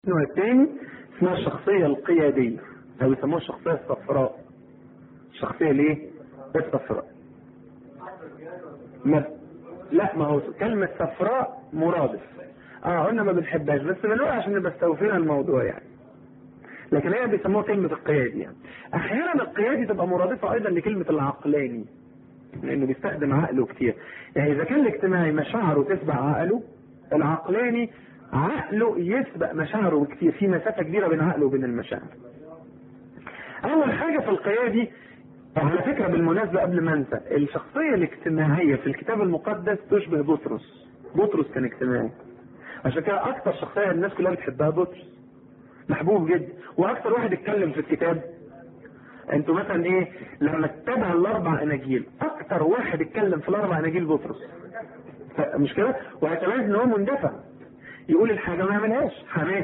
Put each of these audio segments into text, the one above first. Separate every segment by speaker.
Speaker 1: النوع الثاني اسمها الشخصية القيادية او يسموها الشخصية الصفراء. الشخصية ليه؟ الصفراء. ما هو كلمة صفراء مرادف. قلنا ما بنحبهاش بس بنقول عشان نبقى استوفينا الموضوع يعني. لكن هي بيسموها كلمة القيادي يعني. احيانا القيادي تبقى مرادفة ايضا لكلمة العقلاني لانه بيستخدم عقله كتير. يعني اذا كان الاجتماعي مشاعره تسبق عقله، العقلاني عقله يسبق مشاعره بكتير، في مسافة كبيرة بين عقله وبين المشاعر. اول حاجة في القيادي، على فكرة بالمناسبة قبل ما انسى، الشخصية الاجتماعية في الكتاب المقدس تشبه بطرس. بطرس كان اجتماعي، عشان كده اكتر شخصية الناس كلها بتحبها بطرس، محبوب جدا. واكتر واحد اتكلم في الكتاب، انتوا مثلا ايه لما تتابع الاربع اناجيل، اكتر واحد اتكلم في الاربع اناجيل بطرس، مش كده؟ وهتلاقي ان هو مندفع، يقول الحاجة ما يعملهاش، حماسي.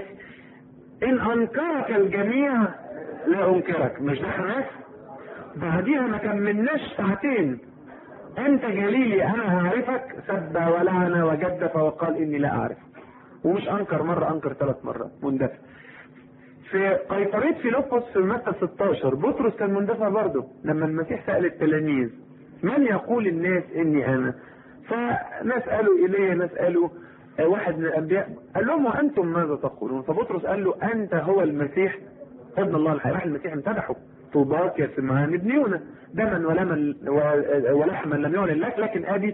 Speaker 1: ان انكرك الجميع لا انكرك، مش ده حماس؟ بعديها ما كملناش ساعتين، انت جليلي انا هعرفك، سب ولعن وجدف وقال اني لا اعرفك. ومش انكر مرة، انكر 3 مرات، مندفع. في قيصرية فيلبس في متى 16 بطرس كان مندفع برضه، لما المسيح سأل التلاميذ من يقول الناس اني انا؟ فناس قالوا ايليا، ناس قالوا واحد من الانبياء، قال لهم وانتم ماذا تقولون؟ فبطرس قال له انت هو المسيح ابن الله الحي. راح المسيح امتدحه، طوباك يا سمعان ابن يونا، دما ولحما لم يعلن لك لكن ادي.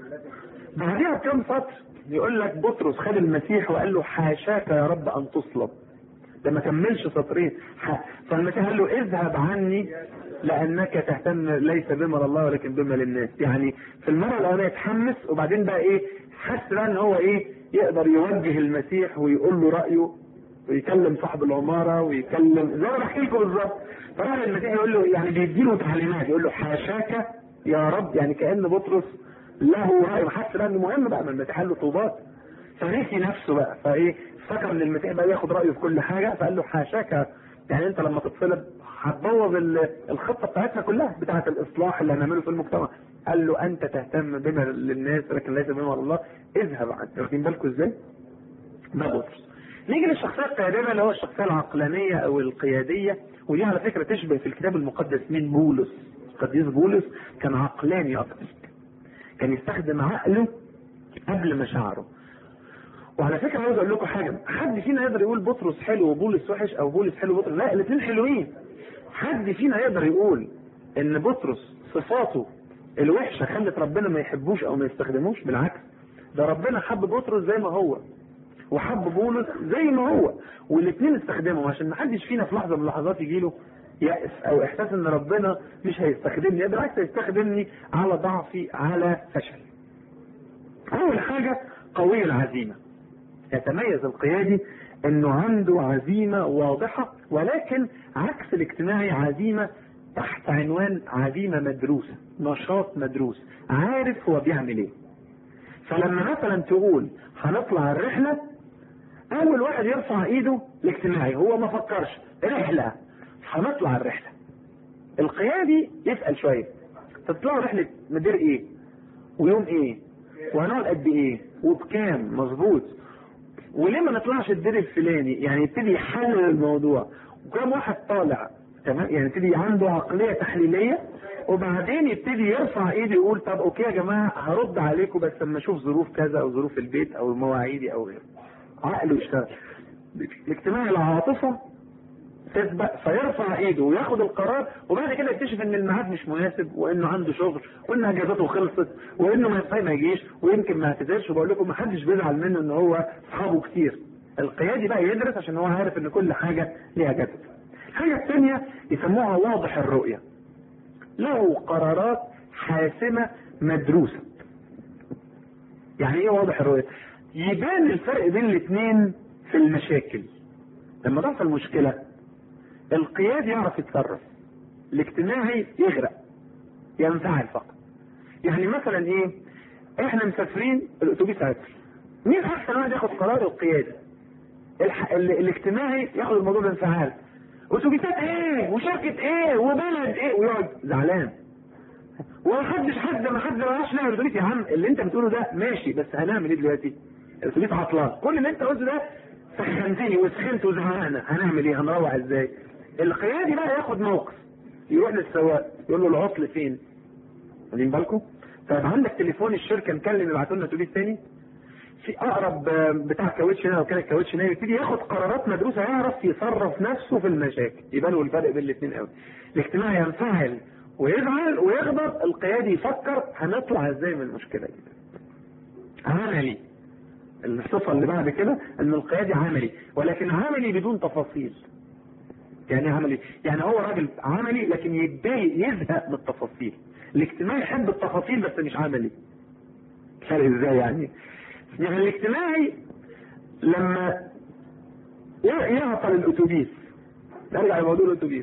Speaker 1: بعدها بكم سطر يقول لك بطرس خد المسيح وقال له حاشاك يا رب ان تصلب. ده ما كملش سطرين. فالمسيح قال له اذهب عني لانك تهتم ليس بما لله ولكن بما للناس. يعني في المره الاولانيه اتحمس، وبعدين بقى ايه، حس بقى ان هو ايه، يقدر يوجه المسيح ويقول له رايه، ويكلم صاحب العماره، ويكلم زي ما بحكي لكم بالظبط. فراح المسيح يقول له، يعني بيديله تعليمات، يقول له حاشاك يا رب، يعني كأن بطرس له راي، حس بقى انه مهم بقى، ما المسيح قال له طوبات. فنسي نفسه بقى، فايه، فكر ان المسيح بقى ياخد رايه في كل حاجه، فقال له حاشاك، يعني انت لما تتصلب هتبوظ الخطه بتاعتنا كلها بتاعت الاصلاح اللي هنعمله في المجتمع. قال له انت تهتم بما للناس لكن ليس بما لله، اذهب عنك. واخدين بالكم ازاي؟ ده بطرس. نيجي للشخصيه القياديه اللي هو الشخصيه العقلانيه او القياديه، ودي على فكره تشبه في الكتاب المقدس من بولس. القديس بولس كان عقلاني اكتر، كان يستخدم عقله قبل مشاعره. وعلى فكره عاوز اقول لكم حاجه، حد فينا يقدر يقول بطرس حلو وبولس وحش، او بولس حلو وبطرس؟ لا، الاثنين حلوين. حد فينا يقدر يقول ان بطرس صفاته الوحشه خلت ربنا ما يحبوش او ما يستخدموش؟ بالعكس، ده ربنا حب بطرس زي ما هو وحب بولس زي ما هو، والاثنين استخدمهم، عشان ما حدش فينا في لحظه من اللحظات يجي له يأس او احساس ان ربنا مش هيستخدمني. بالعكس، هيستخدمني على ضعفي، على فشلي. اول حاجه قوي العزيمه. يتميز القيادي انه عنده عزيمة واضحة، ولكن عكس الاجتماعي عزيمة تحت عنوان عزيمة مدروسة، نشاط مدروس، عارف هو بيعمل ايه. فلما مثلا تقول هنطلع الرحلة، اول واحد يرفع ايده الاجتماعي، هو ما فكرش رحلة، هنطلع الرحلة. القيادي يسأل شوية، تطلعوا رحلة مدير ايه ويوم ايه وهنقعد قد ايه وبكام، مظبوط، وليه ما نطلعش الدير الفلاني، يعني يبتدي يحلل الموضوع. وكم واحد طالع تمام، يعني يبتدي عنده عقليه تحليليه، وبعدين يبتدي يرفع ايده يقول طب اوكي يا جماعه هرد عليكم بس لما اشوف ظروف كذا او ظروف البيت او مواعيدي او غيره. عقله يشتغل. الاجتماع العاطفه تسبق، فيرفع ايده وياخد القرار، وبعد كده يكتشف ان الميعاد مش مناسب، وانه عنده شغل، وان اجازته خلصت، وانه ما يجيش، ويمكن ما اعتذرش. وبقول لكم ما حدش بيزعل منه ان هو اصحابه كتير. القيادي بقى يدرس عشان هو عارف ان كل حاجه ليها جدول. الحاجه الثانيه يسموها واضح الرؤيه، له قرارات حاسمه مدروسه. يعني ايه واضح الرؤيه؟ يبان الفرق بين الاثنين في المشاكل. لما تحصل مشكله القيادي يعرف يتصرف، الاجتماعي يغرق، ينفعل فقط. يعني مثلا ايه، احنا مسافرين الاتوبيس عطل، مين احسن واحد ياخد قرار؟ القيادي. الاجتماعي ياخد الموضوع بانفعال، اتوبيسات ايه وشركه ايه وبلد ايه، ويقعد زعلان، ما حد ما راحش نعمل الاتوبيس. يا عم اللي انت بتقوله ده ماشي، بس هنعمل ايه دلوقتي؟ الاتوبيس عطلان، كل اللي انت قلته ده سخنتني وسخنت وزهقنا، هنعمل ايه؟ هنروح ازاي؟ القيادي بقى ياخد موقف، يروح للسواق يقول له العطل فين؟ واخدين بالكم؟ طيب عندك تليفون الشركه نكلم يبعتوا لنا اتوبيس تاني؟ في اقرب بتاع كاوتش هنا وكاله كاوتش هنا، يبتدي ياخد قرارات مدروسه، يعرف يصرف نفسه في المشاكل. يبان له الفرق بين الاثنين قوي. الاجتماعي ينفعل ويزعل ويغضب، القيادي يفكر هنطلع ازاي من المشكله دي. عملي. الصفه اللي بعد كده ان القيادي عملي، ولكن عملي بدون تفاصيل. يعني عملي يعني هو راجل عملي لكن يتضايق يزهق من التفاصيل. الاجتماعي يحب التفاصيل بس مش عملي. فرق ازاي يعني؟ يعني الاجتماعي لما يعطل الاتوبيس، نرجع لموضوع الاتوبيس،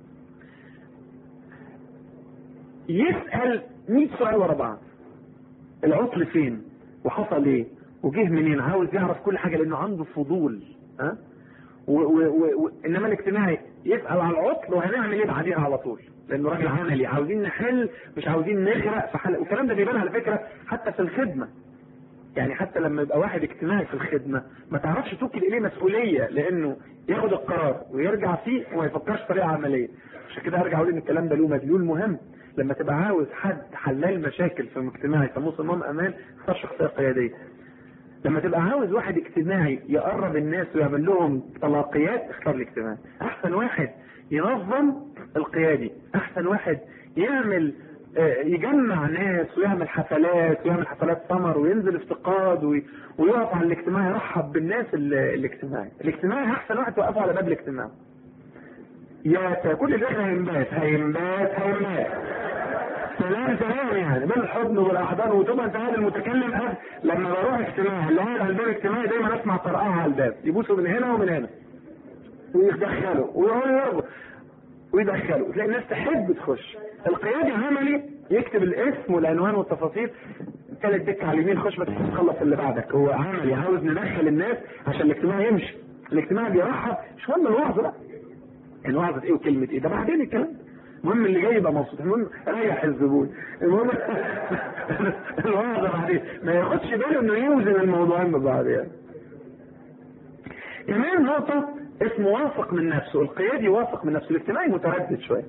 Speaker 1: يسأل 100 سؤال ورا بعض. العطل فين؟ وحصل ايه؟ وجه منين؟ عاوز يعرف كل حاجة لانه عنده فضول. ها؟ انما الاجتماعي يسأل على العطل وهنعمل ايه بعديها على طول، لانه راجل عملي، عاوزين نحل مش عاوزين نغرق في حل. والكلام ده بيبان على فكرة حتى في الخدمة. يعني حتى لما يبقى واحد اجتماعي في الخدمة ما تعرفش توكل اليه مسؤولية، لانه ياخد القرار ويرجع فيه وما يفكرش طريقة عملية. عشان كده ارجع اقول ان الكلام ده له مدلول مهم. لما تبقى عاوز حد حلال مشاكل في مجتمع يسموه صمام امان، اختار شخصية قيادية. لما تبقى عاوز واحد اجتماعي يقرب الناس ويعمل لهم طلاقيات، اختار الاجتماعي. احسن واحد ينظم القيادي، احسن واحد يعمل يجمع ناس ويعمل حفلات سمر وينزل افتقاد ويقف على الاجتماع يرحب بالناس. الاجتماعي احسن واحد توقفه على باب الاجتماع. يا كل اللي احنا هينبات سلام يعني بالحضن والاحضان، وتبقى انت قاعد المتكلم قاعد. لما بروح اجتماع اللي قاعد على الباب الاجتماعي دايما اسمع طرقعه على الباب، يبوسوا من هنا ومن هنا ويدخلوا ويقعدوا ويدخلوا، تلاقي الناس تحب تخش. القيادي عملي يكتب الاسم والعنوان والتفاصيل، ثالث دك على اليمين، خش بس تخلص اللي بعدك. هو عملي عاوز ندخل الناس عشان الاجتماع يمشي. الاجتماع بيرحب، مش مهم الوعظ بقى، الوعظ ايه وكلمه ايه ده بعدين الكلام. المهم اللي جاي يبقى مبسوط، المهم ريح الزبون، المهم الوعظ بعدين ما ياخدش باله انه يوزن الموضوعين ببعض. يعني كمان نقطه اسمه واثق من نفسه. القيادي واثق من نفسه، الاجتماعي متردد شويه.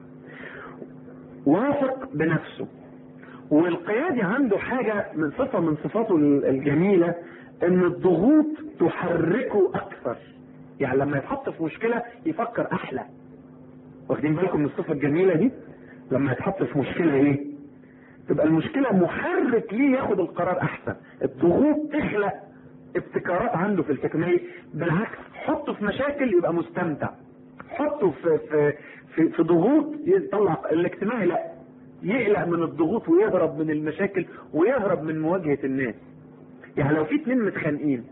Speaker 1: واثق بنفسه. والقيادي عنده حاجه من صفه من صفاته الجميله، ان الضغوط تحركه اكثر. يعني لما يتحط في مشكله يفكر احلى. واخدين بالكم من الصفه الجميله دي؟ لما يتحط في مشكله ايه؟ تبقى المشكله محرك ليه ياخد القرار احسن. الضغوط تخلق ابتكارات عنده في التكمية. بالعكس، حطه في مشاكل يبقى مستمتع، حطه في ضغوط يطلع. الاجتماعي لا، يقلق من الضغوط ويهرب من المشاكل ويهرب من مواجهة الناس. يعني لو في اتنين متخانقين،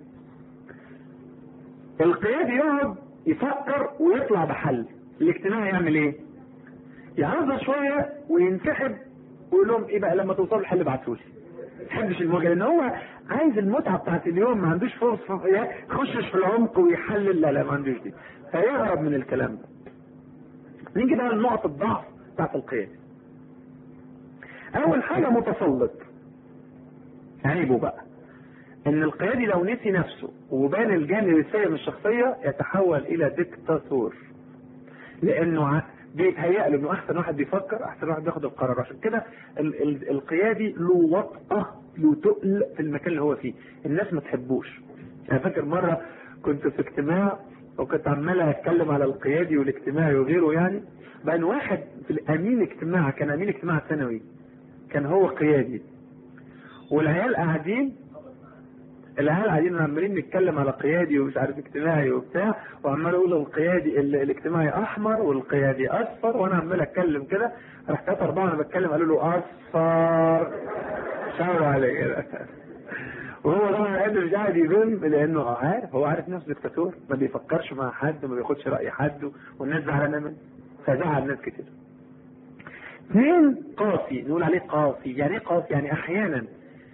Speaker 1: القيادي يقعد يفكر ويطلع بحل. الاجتماعي يعمل ايه؟ يهزر شوية وينسحب ويقول لهم ايه بقى لما توصلوا الحل ابعتولي. ما يحبش المواجهة، لان هو عايز المتعة بتاعت اليوم، ما عندوش فرصة يخشش في العمق ويحلل. لا ما عندوش دي، فيهرب من الكلام ده. نيجي بقى لنقط الضعف بتاعت القيادي. اول حاجة متسلط. عيبه بقى ان القيادي لو نسي نفسه وبان الجانب السيء من الشخصية يتحول الى ديكتاتور، لانه بيتهيأ له انه احسن واحد بيفكر، احسن واحد بياخد القرار. عشان كده القيادي له وطأة، له تقل في المكان اللي هو فيه، الناس ما تحبوش. انا فاكر مرة كنت في اجتماع وكنت عمال اتكلم على القيادي والاجتماعي وغيره. يعني بقى واحد في الامين اجتماع، كان امين اجتماع ثانوي، كان هو قيادي، والعيال قاعدين عمالين نتكلم على قيادي ومش عارف اجتماعي وبتاع، وعمال اقول القيادي الاجتماعي احمر والقيادي اصفر، وانا عمال اتكلم كده. راح 3-4 وانا بتكلم قالوا له اصفر، شاوروا علي كده. وهو طبعا قادر مش قاعد يذم، لانه هو عارف نفسه دكتاتور، ما بيفكرش مع حد، ما بياخدش راي حد، والناس زعلانه منه، فزعل ناس كتير. 2 قاسي، نقول عليه قاسي. يعني ايه قاسي؟ يعني احيانا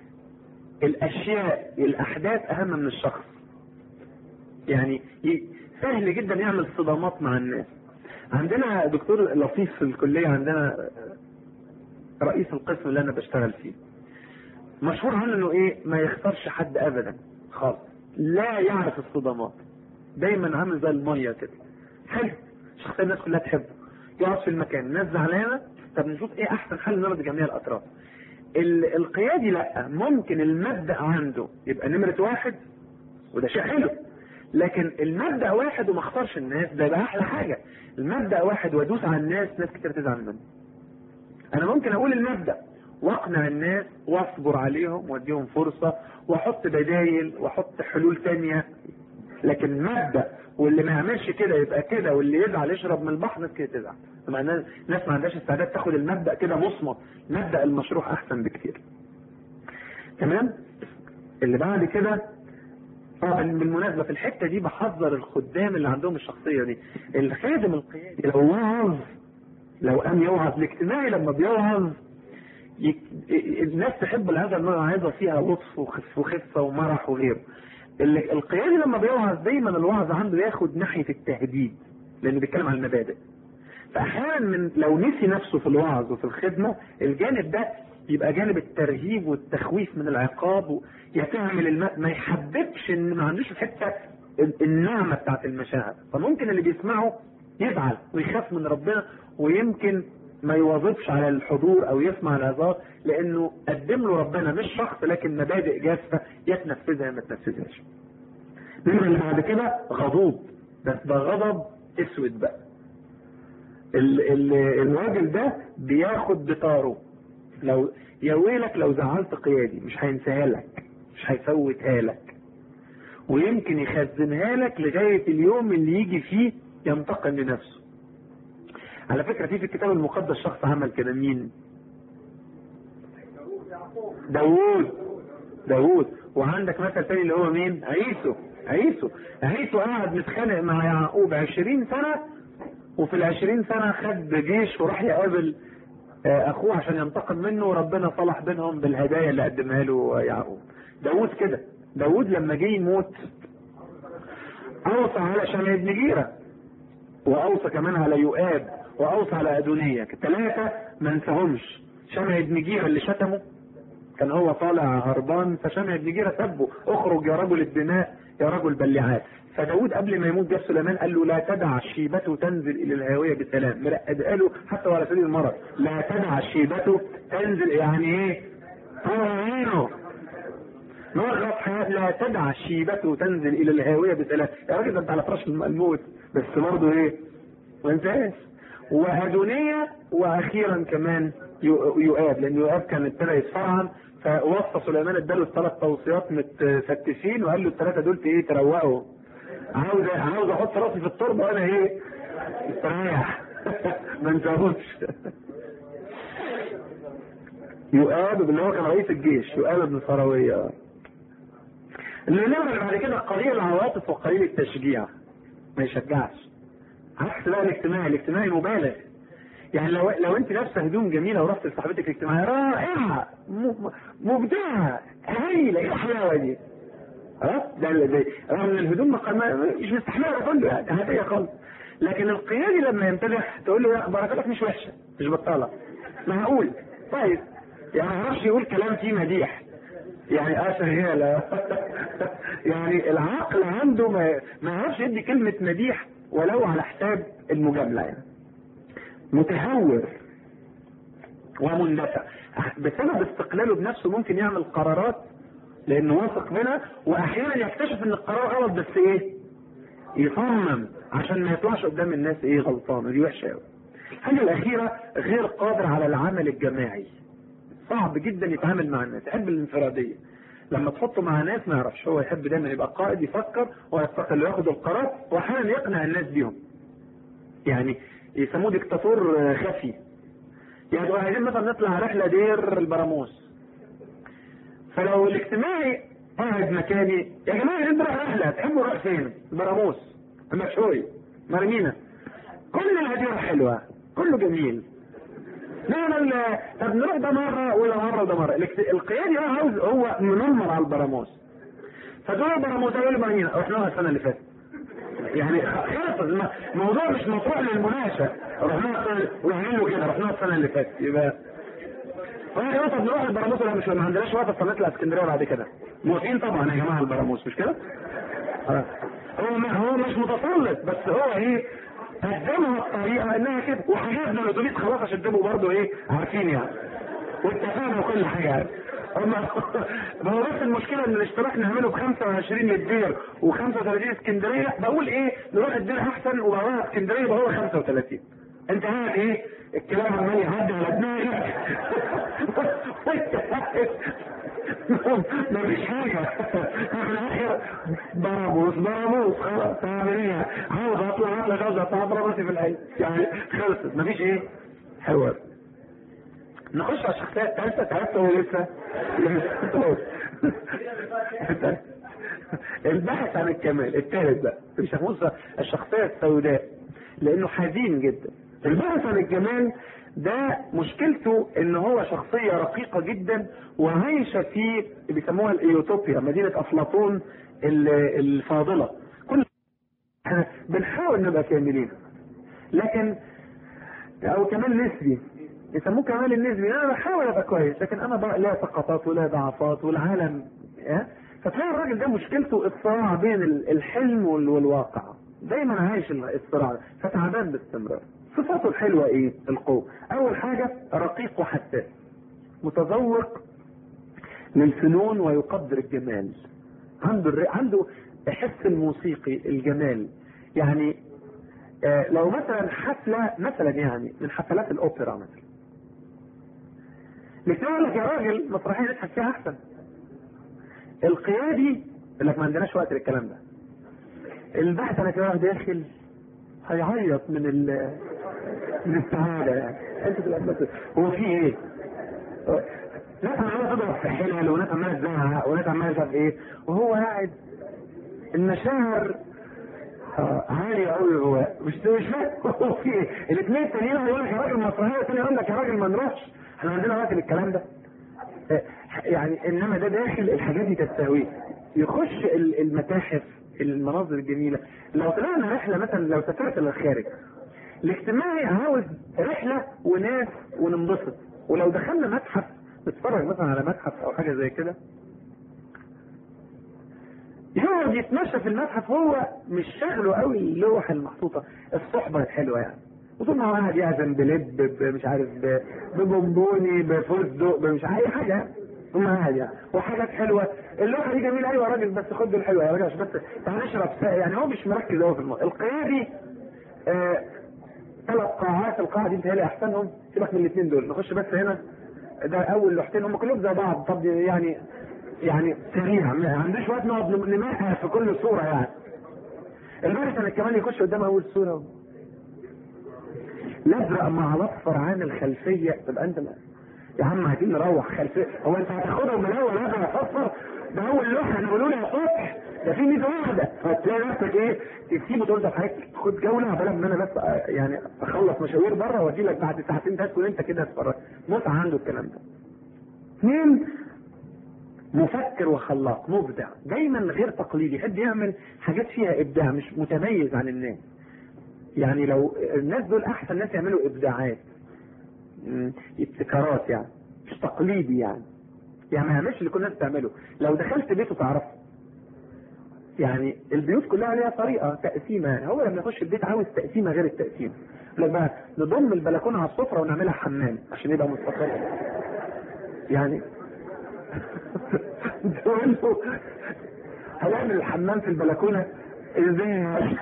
Speaker 1: الاحداث اهم من الشخص. يعني سهل جدا يعمل صدامات مع الناس. عندنا دكتور لطيف في الكلية، عندنا رئيس القسم اللي انا بشتغل فيه، مشهور عنه انه ايه، ما يختارش حد ابدا خالص. لا يعرف الصدمات، دايما عامل زي الميه كده، حلو، شخصيه الناس كلها تحبه، يقعد في المكان، الناس زعلانه، طب نشوف ايه احسن حل نرضي جميع الاطراف. القيادي لا، ممكن المبدأ عنده يبقى نمرة واحد وده شيء حلو، لكن المبدأ واحد وما اختارش الناس، ده يبقى احلى حاجة. المبدأ واحد وادوس على الناس، ناس كتير تزعل منه. انا ممكن اقول المبدأ واقنع الناس واصبر عليهم واديهم فرصة واحط بدايل واحط حلول تانية، لكن مبدأ واللي ما يعملش كده يبقى كده، واللي يزعل يشرب من البحر، ناس كده تزعل. ناس ما عندهاش استعداد تاخد المبدأ كده مصمت، مبدأ المشروع احسن بكتير. تمام. اللي بعد كده بالمناسبة في الحتة دي بحذر الخدام اللي عندهم الشخصية دي. الخادم القيادي لو وعظ، لو قام يوعظ، الاجتماعي لما بيوعظ الناس تحب هذا الموعظة فيها لطف وخفة ومرح وغيره. القيادي لما بيوعظ دايما الوعظ عنده ياخد ناحية التهديد، لانه بيتكلم عن المبادئ. فاحيانا من لو نسي نفسه في الوعظ وفي الخدمة، الجانب ده يبقى جانب الترهيب والتخويف من العقاب، يتعمل ما يحببش، ان ما عندوش الحته النعمه بتاعت المشاعر. فممكن اللي بيسمعه يزعل ويخاف من ربنا، ويمكن ما يواظبش على الحضور او يسمع العظات، لانه قدم له ربنا مش شخص لكن مبادئ جافه يتنفذها ما تنفذهاش. النمره اللي بعد كده غضوب، بس ده غضب اسود بقى. الراجل ده بياخد بطاره، لو يا ويلك لو زعلت قيادي مش هينساها لك، مش هيفوتها لك، ويمكن يخزنها لك لغاية اليوم اللي يجي فيه ينتقم لنفسه. على فكرة في الكتاب المقدس شخص عمل كده. مين؟ داوود. وعندك مثل تاني اللي هو مين؟ عيسو قاعد متخانق مع يعقوب 20 سنة، وفي 20 سنة خد جيش وراح يقابل اخوه عشان ينتقم منه، وربنا صلح بينهم بالهدايا اللي قدمها له يعقوب. داوود كده، داوود لما جه يموت اوصى على شمع بن جيرة، واوصى كمان على يؤاب، واوصى على ادونية، الثلاثة ما انساهمش. شمع بن جيرة اللي شتمه كان هو طالع هربان، فشمع بن جيرة سبه، اخرج يا رجل الدماء يا رجل بلعات. فداود قبل ما يموت جاب سليمان قال له لا تدع شيبته تنزل الى الهاويه بسلام. مرقد قاله حتى على سبيل المرض، لا تدع شيبته تنزل، يعني ايه؟ طور عينه مرة حياة، لا تدع شيبته تنزل الى الهاويه بسلام. يا راجل ده انت على فراش الموت، بس برضه ايه؟ ما انتهاش. وادونيه، واخيرا كمان يؤاب، لان يؤاب كان ابتدى يتفرعن، فوصى سليمان اداله الثلاث توصيات متفتشين، وقال له الثلاثه دول ايه؟ تروقوا، عاوز احط راسي في التربه وانا ايه؟ استريح ما انساهوش. يؤاب اللي هو كان رئيس الجيش، يؤاب بن سراويه. اللي بعد كده قليل العواطف وقليل التشجيع، ما يشجعش. عكس بقى الاجتماعي مبالغ. يعني لو انت لابسه هدوم جميله ورحت لصاحبتك الاجتماعيه رائعه مبدعه هايله، ايه الحلاوه دي؟ ده رغم ان الهدوم مش مستحمله كله، يعني عاديه خالص. لكن القيادي لما يمتدح تقول له بركاتك مش وحشه، مش بطاله، معقول طيب، يعني ما يعرفش يقول كلام فيه مديح، يعني شغاله يعني العقل عنده ما يعرفش يدي كلمه مديح ولو على حساب المجامله. يعني متهور ومندفع بسبب استقلاله بنفسه، ممكن يعمل قرارات لانه واثق منها، واحيانا يكتشف ان القرار غلط، بس ايه؟ يصمم عشان ما يطلعش قدام الناس ايه؟ غلطان. دي وحشه قوي. الحاجه الاخيره غير قادر على العمل الجماعي، صعب جدا يتعامل مع الناس، يحب الانفراديه. لما تحطه مع ناس ما يعرفش، هو يحب دايما يبقى قائد، يفكر ويستقل وياخد القرار، واحيانا يقنع الناس بيهم، يعني يسموه ديكتاتور خفي. يعني عايزين مثلا نطلع رحله دير البراموس، فلو الاجتماعي قاعد مكاني، يا جماعه عايزين نروح رحله، تحبوا نروح فين؟ البراموس، المشوي، مرمينا، كل الهديره حلوه، كله جميل، نعمل طب نروح ده مره ولا مره وده مره. القيادي هو منمر على البراموس، فدول البراموس قالوا لي مرمينا، رحناها السنه اللي فاتت، يعني خلاص الموضوع مش مطروح للمناقشه، رحنا كده، رحناها السنه اللي فاتت. يبقى طب نروح البراموس ولا مش؟ ما عندناش وقت، نطلع اسكندريه بعد كده. موافقين طبعا يا جماعه البراموس، مش كده؟ هو مش متسلط، بس هو ايه قدمها الطريقه انها كده، وحاجاتنا الاتوبيس خلاص عشان تبقوا برضه ايه عارفين يعني، واتفقنا وكل حاجه يعني. ما هو بس المشكله ان الاشتراك نعمله ب 25 للدير و35 اسكندريه، بقول ايه نروح الدير احسن وبقى اسكندريه يبقى هو 35. انت قاعد ايه الكلام عمال يعدي على دماغك مفيش حاجه في الاخر ضربوس خلاص تعمل ايه؟ عاوز اطلع اضرب راسي في العين يعني، خلصت مفيش ايه حوار. نخش على الشخصيه الثالثه. تعرفت هو لسه البحث عن الكمال الثالث بقى بيسموه الشخصيه السوداء لانه حزين جدا. البحث عن الجمال ده مشكلته ان هو شخصيه رقيقه جدا وعايشه في بيسموها الايوتوبيا، مدينه افلاطون الفاضله. كل احنا بنحاول نبقى كاملين، لكن او كمال نسبي يسموه كمال النسبي. انا بحاول ابقى كويس لكن انا بقى لا سقطات ولا ضعفات والعالم فتلاقي الراجل ده مشكلته الصراع بين الحلم والواقع، دايما عايش الصراع ده، فتعبان باستمرار. صفاته الحلوه ايه؟ القوه. اول حاجه رقيق وحساس، متذوق للفنون ويقدر الجمال، عنده حس الموسيقي الجمال. يعني لو مثلا حفله مثلا يعني من حفلات الاوبرا مثلا، يقول لك يا راجل مسرحيه نضحك فيها احسن. القيادي يقول لك ما عندناش وقت للكلام ده. البحث انا كده داخل هيعيط من السعاده يعني. انت تبقى هو في ايه؟ ناس عماله تضرب في حلل وناس عماله تزعق وناس عماله مش عارف ايه، وهو قاعد المشاعر عالية قوي. هو مش فاهم هو في ايه. الاثنين التانيين يقول لك يا راجل مسرحيه، الثاني يقول لك يا راجل ما نروحش، احنا عندنا وقت للكلام ده يعني. انما ده داخل الحاجات دي تستهويه، يخش المتاحف المناظر الجميله. لو طلعنا رحله مثلا، لو سافرت للخارج، الاجتماعي عاوز رحله وناس وننبسط. ولو دخلنا متحف نتفرج مثلا على متحف او حاجه زي كده، يقعد يتمشى في المتحف، هو مش شغله قوي اللوحه المحطوطه، الصحبه الحلوه يعني. وطول ما هو قاعد يعزم بلب مش عارف ببونبوني بفستق مش عارف اي حاجه، ثم قاعد يعني وحاجات حلوه. اللوحه دي جميله ايوه يا راجل، بس خد الحلوه يا راجل عشان بس تعال نشرب يعني. هو مش مركز قوي في الموضوع. القيادي 3 قاعات، القاعه دي متهيألي احسنهم، سيبك من الاثنين دول، نخش بس هنا. ده اول لوحتين هم كلهم زي بعض. طب يعني سريع، ما عندوش وقت نقعد نمحها في كل صوره يعني. البارح انا كمان يخش قدام اول صوره الازرق مع الاصفر عامل خلفيه. تبقى انت يا عم عايزين نروح خلفيه، هو انت هتاخدهم من اول ازرق اصفر؟ ده اول لوحه نقولوا لي يا صبح ده في 100 واحده، فتلاقي نفسك ايه تسيبه تقول ده حضرتك خد جوله عبال ما انا بس يعني اخلص مشاوير بره واجي لك بعد ساعتين تكون انت كده تتفرج. متعه عنده الكلام ده. 2 مفكر وخلاق مبدع، دايما غير تقليدي، يحب يعمل حاجات فيها ابداع، مش متميز عن الناس. يعني لو الناس دول احسن ناس يعملوا ابداعات ابتكارات يعني، مش تقليدي يعني ما يعملش اللي كل الناس بتعمله. لو دخلت بيته تعرفه يعني، البيوت كلها ليها طريقه تقسيمه يعني. هو لما يخش البيت عاوز تقسيمه غير التقسيم. يقول لك بقى نضم البلكونه على السفره ونعملها حمام عشان يبقى مستقر يعني. تقول له هنعمل الحمام في البلكونه ازاي؟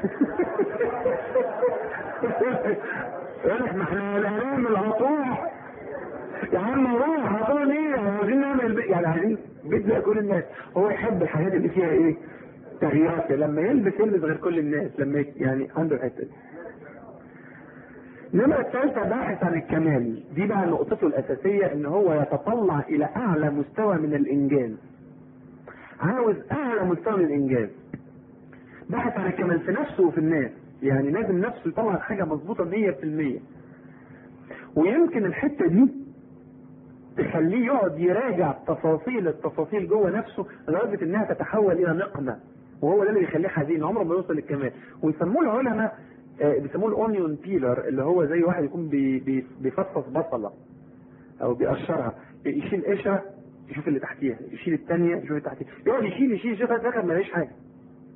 Speaker 1: يقول لك ما احنا هنعمل هطوح يا عم، روح هطوح ايه؟ عايزين نعمل يعني عايزين بيت زي كل الناس. هو يحب الحاجات اللي فيها ايه؟ تغييرات. لما يلبس غير كل الناس، لما يعني عنده الحته دي. النمرة الثالثة باحث عن الكمال، دي بقى نقطته الأساسية، إن هو يتطلع إلى أعلى مستوى من الإنجاز. عاوز أعلى مستوى من الإنجاز. باحث عن الكمال في نفسه وفي الناس، يعني لازم نفسه يطلع حاجة مظبوطة 100%. ويمكن الحتة دي تخليه يقعد يراجع التفاصيل جوه نفسه لدرجة إنها تتحول إلى نقمة، وهو ده اللي بيخليه حزين، عمره ما يوصل للكمال. ويسموه العلماء بيسموه الاونيون بيلر، اللي هو زي واحد يكون بيفصص بصله او بيقشرها، يشيل قشره يشوف اللي تحتيها، يشيل الثانيه يشوف اللي تحتيها، يقعد يشيل يشوف في الاخر ما يلاقيش حاجه.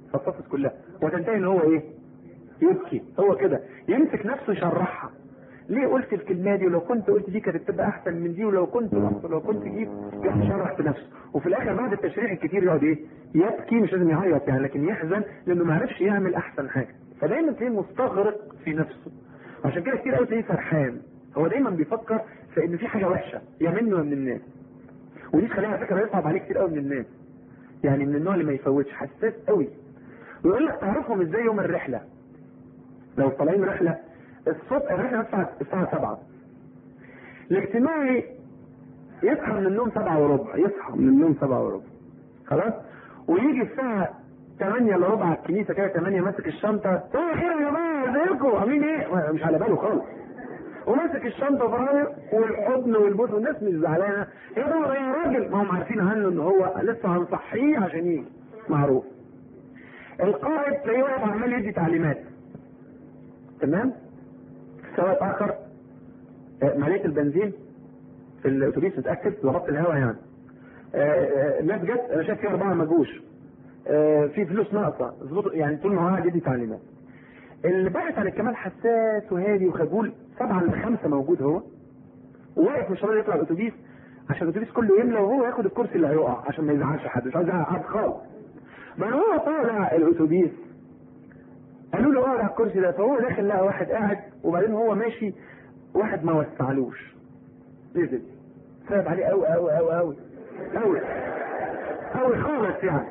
Speaker 1: فصصت كلها وتنتهي ان هو ايه؟ يبكي. هو كده يمسك نفسه يشرحها، ليه قلت الكلمه دي، ولو كنت قلت دي كانت تبقى احسن من دي، ولو كنت جيت يشرح في نفسه. وفي الاخر بعد التشريح الكتير يقعد ايه؟ يبكي، مش لازم يعيط يعني، لكن يحزن لانه ما عرفش يعمل احسن حاجه. فدايما تلاقيه مستغرق في نفسه. عشان كده كتير قوي تلاقيه فرحان، هو دايما بيفكر في ان في حاجه وحشه يا منه يا من الناس. ودي تخليها على فكره يصعب عليه كتير قوي من الناس، يعني من النوع اللي ما يفوتش، حساس قوي. ويقول لك تعرفهم ازاي يوم الرحله. لو طالعين رحله الصبح، الرحله الساعه 7، الاجتماعي يصحى من النوم 7:15، يصحى من النوم 7:15 خلاص، ويجي الساعه 8:15 على الكنيسه كده، 8 ماسك الشنطه، صباح الخير يا جماعه ازيكم عاملين ايه؟ مش على باله خالص، وماسك الشنطه وفراير والحضن والبوس، والناس مش زعلانه، يا دور يا راجل، ما هم عارفين عنه ان هو لسه هنصحيه عشان يجي، معروف. القائد تلاقيه واقف عمال يدي تعليمات، تمام؟ سواء اخر مليت البنزين في الاتوبيس، متاكد ضبطت الهواء يعني، الناس جت انا شايف في 4 ما جوش، في فلوس ناقصه اظبطوا، يعني طول ما هو قاعد يدي تعليمات. اللي باعت عن الكمال حساس وهادي وخجول، 7-5 موجود هو، وواقف مش راضي يطلع الاتوبيس عشان الاتوبيس كله يملى، وهو ياخد الكرسي اللي هيقع عشان ما يزعلش حد، مش عايز يزعل حد خالص. ما هو طالع الاتوبيس قالوا له اقعد على الكرسي ده، فهو داخل لقى واحد قاعد، وبعدين هو ماشي واحد ما وسعلوش، نزل صعب عليه قوي قوي قوي قوي قوي قوي خالص يعني،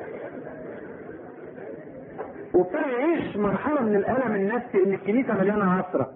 Speaker 1: وابتدى يعيش مرحله من الالم النفسي ان الكنيسه مليانه عصره.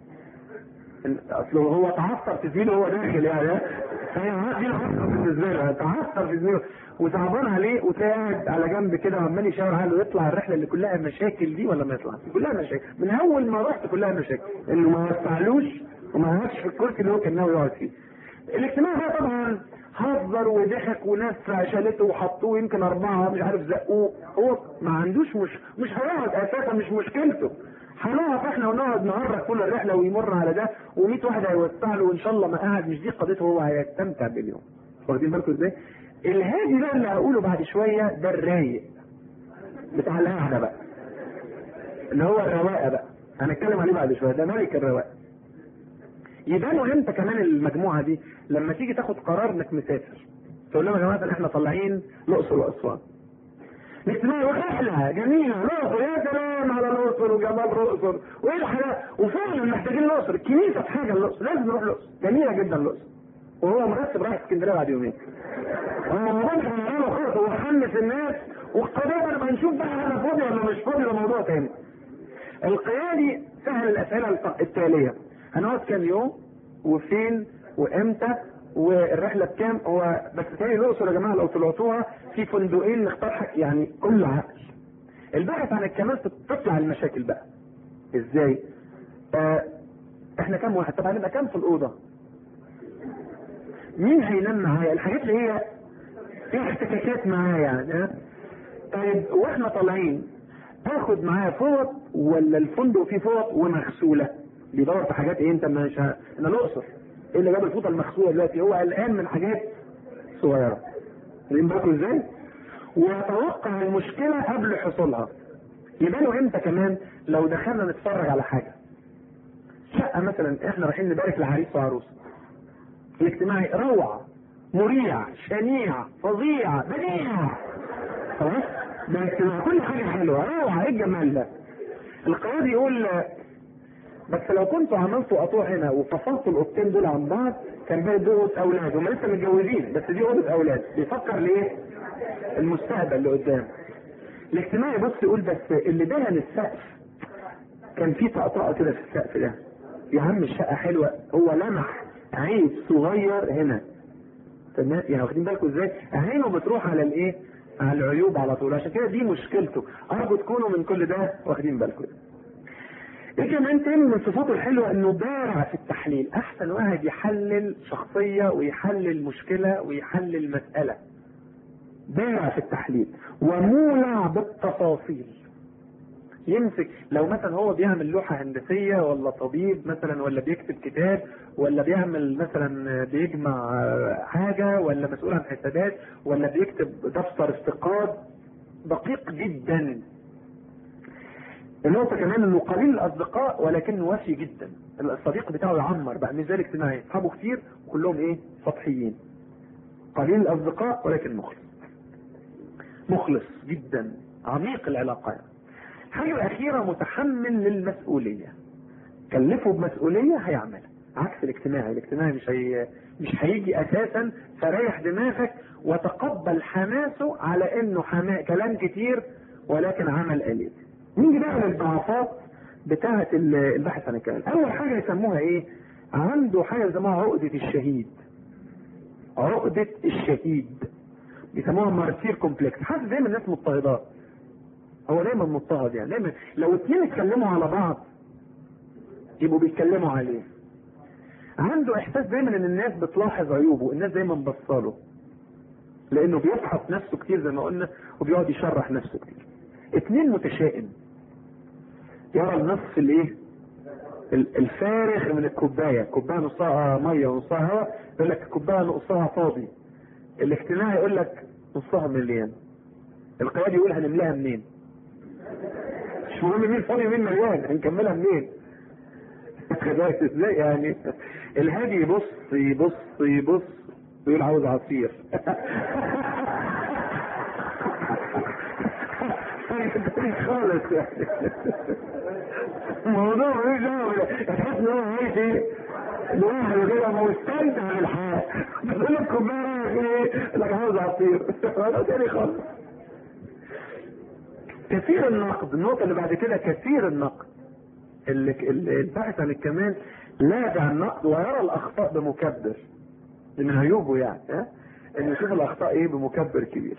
Speaker 1: اصله هو تعثر في زميله وهو داخل يعني، هي دي العصره بالنسبه له، تعثر في زميله وصعبان عليه، وتلاقي قاعد على جنب كده وعمال يشاور عليه، يطلع الرحله اللي كلها مشاكل دي ولا ما يطلعش؟ كلها مشاكل من اول ما رحت، كلها مشاكل، انه ما وسعلوش وما قعدش في الكرسي اللي هو كان ناوي يقعد فيه. الاجتماع ده طبعا هزر وضحك، وناس شالته وحطوه، يمكن 4 مش عارف زقوه، هو ما عندوش، مش هيقعد اساسا، مش مشكلته، هنقعد احنا ونقعد نهرج كل الرحله ويمر على ده، و100 واحد هيوسع له، وان شاء الله ما قاعد، مش دي قضيته، هو هيستمتع باليوم. واخدين بالكم ازاي؟ الهادي بقى اللي هقوله بعد شويه ده الرايق بتاع القعده بقى، اللي هو الرواقه بقى، هنتكلم عليه بعد شويه، ده ملك الرواقه. يبانوا امتى كمان المجموعه دي؟ لما تيجي تاخد قرار انك مسافر، تقول لهم يا جماعه احنا طالعين الاقصر واسوان، الاجتماع رحله جميله الاقصر، يا سلام على الاقصر وجمال الاقصر وايه الحياه، وفعلا محتاجين الاقصر، الكنيسه في حاجه الاقصر، لازم نروح الاقصر، جميله جدا الاقصر، وهو مرتب رايح اسكندريه بعد يومين، خالص، هو حمس الناس، والقضيه نبقى نشوف بقى انا فاضي ولا مش فاضي، ده موضوع تاني. القيادي سهل الاسئله التاليه، هنقعد كام يوم وفين وامتى والرحله بكام، هو بس تاني الاقصر يا جماعه لو طلعتوها في فندقين نختار يعني كل عقل. البحث عن الكمال تطلع المشاكل بقى ازاي؟ احنا كام واحد؟ طب هنبقى كام في الاوضه؟ مين هينام معايا؟ الحاجات اللي هي فيها احتكاكات معايا يعني. طيب واحنا طالعين اخد معايا فوط ولا الفندق فيه فوط ومغسوله؟ بيدور في حاجات ايه؟ انت مش انا الاقصر ايه اللي جاب الفوطه المغسوله دلوقتي؟ هو قلقان من حاجات صغيره. فاهمين بالكم ازاي؟ ويتوقع المشكله قبل حصولها. يبانوا امتى كمان؟ لو دخلنا نتفرج على حاجه، شقه مثلا احنا رايحين نبارك لعريس وعروسه، الاجتماعي روعه، مريع، شنيع، فظيع، بديع، خلاص ده اجتماع كل حاجه حلوه، روعه، ايه الجمال ده؟ القيادي يقول بس لو كنتوا عملتوا قطوع هنا وفصلتوا الاوضتين دول عن بعض كان باقي دي اوضه اولاد، هم لسه متجوزين بس دي اوضه اولاد، بيفكر ليه؟ المستقبل اللي قدام. الاجتماعي بص يقول بس اللي دهن السقف كان في طقطقه كده في السقف ده، يا عم الشقه حلوه، هو لمح عيب صغير هنا، تمام؟ يعني واخدين بالكم ازاي؟ عينه بتروح على الايه؟ على العيوب على طول، عشان كده دي مشكلته. ارجو تكونوا من كل ده واخدين بالكم. ايه كمان تاني من صفاته الحلوه؟ انه بارع في التحليل، احسن واحد يحلل شخصيه ويحلل مشكله ويحلل مساله، بارع في التحليل ومولع بالتفاصيل. يمسك لو مثلا هو بيعمل لوحه هندسيه ولا طبيب مثلا ولا بيكتب كتاب ولا بيعمل مثلا بيجمع حاجه ولا مسؤول عن حسابات ولا بيكتب دفتر استقراض، دقيق جدا النقطة كمان انه قليل الاصدقاء ولكنه وفي جدا. الصديق بتاعه يعمر بقى، مش زي الاجتماعي اصحابه كتير وكلهم ايه سطحيين. قليل الاصدقاء ولكن مخلص جدا، عميق العلاقات. الحاجة الاخيرة متحمل للمسؤولية، كلفه بمسؤولية هيعملها، عكس الاجتماعي مش هيجي اساسا، فريح دماغك وتقبل حماسه على انه كلام كتير ولكن عمل قليل. نيجي بقى للضعفات بتاعة البحث عن الكلام. اول حاجة يسموها ايه؟ عنده حاجة يسموها عقدة الشهيد، بيسموها مارتير كومبلكس. حاسس دايما الناس مضطهدات، هو دايما مضطهد، يعني دايما لو اتنين اتكلموا على بعض يبقوا بيتكلموا عليه. عنده احساس دايما ان الناس بتلاحظ عيوبه، الناس دايما بصاله، لانه بيفحص نفسه كتير زي ما قلنا وبيقعد يشرح نفسه كتير. اتنين متشائم، يرى النصف الايه الفارغ من الكوبايه، كوبايه نصها ميه ونصها هواء، يقول لك الكوبايه نصها فاضي. الاجتماعي يقول لك نصها مليان. القيادي يقول هنملاها منين؟ مش مهم مين فاضي ومين مليان، هنكملها منين؟ ازاي يعني؟ الهادي يبص ويقول عاوز عصير. خالص يعني الموضوع مش دعوه، تحس ان هو عايش ايه؟ لوحده كده مستمتع بالحياه، بتقول لك كوبايه ايه؟ لك عاوز عصير. هذا تاني خالص. كثير النقد، النقطه اللي بعد كده كثير النقد. الباحث عن الكمال لا يدع النقد ويرى الاخطاء بمكبر، من عيوبه يعني انه يشوف الاخطاء ايه بمكبر كبير.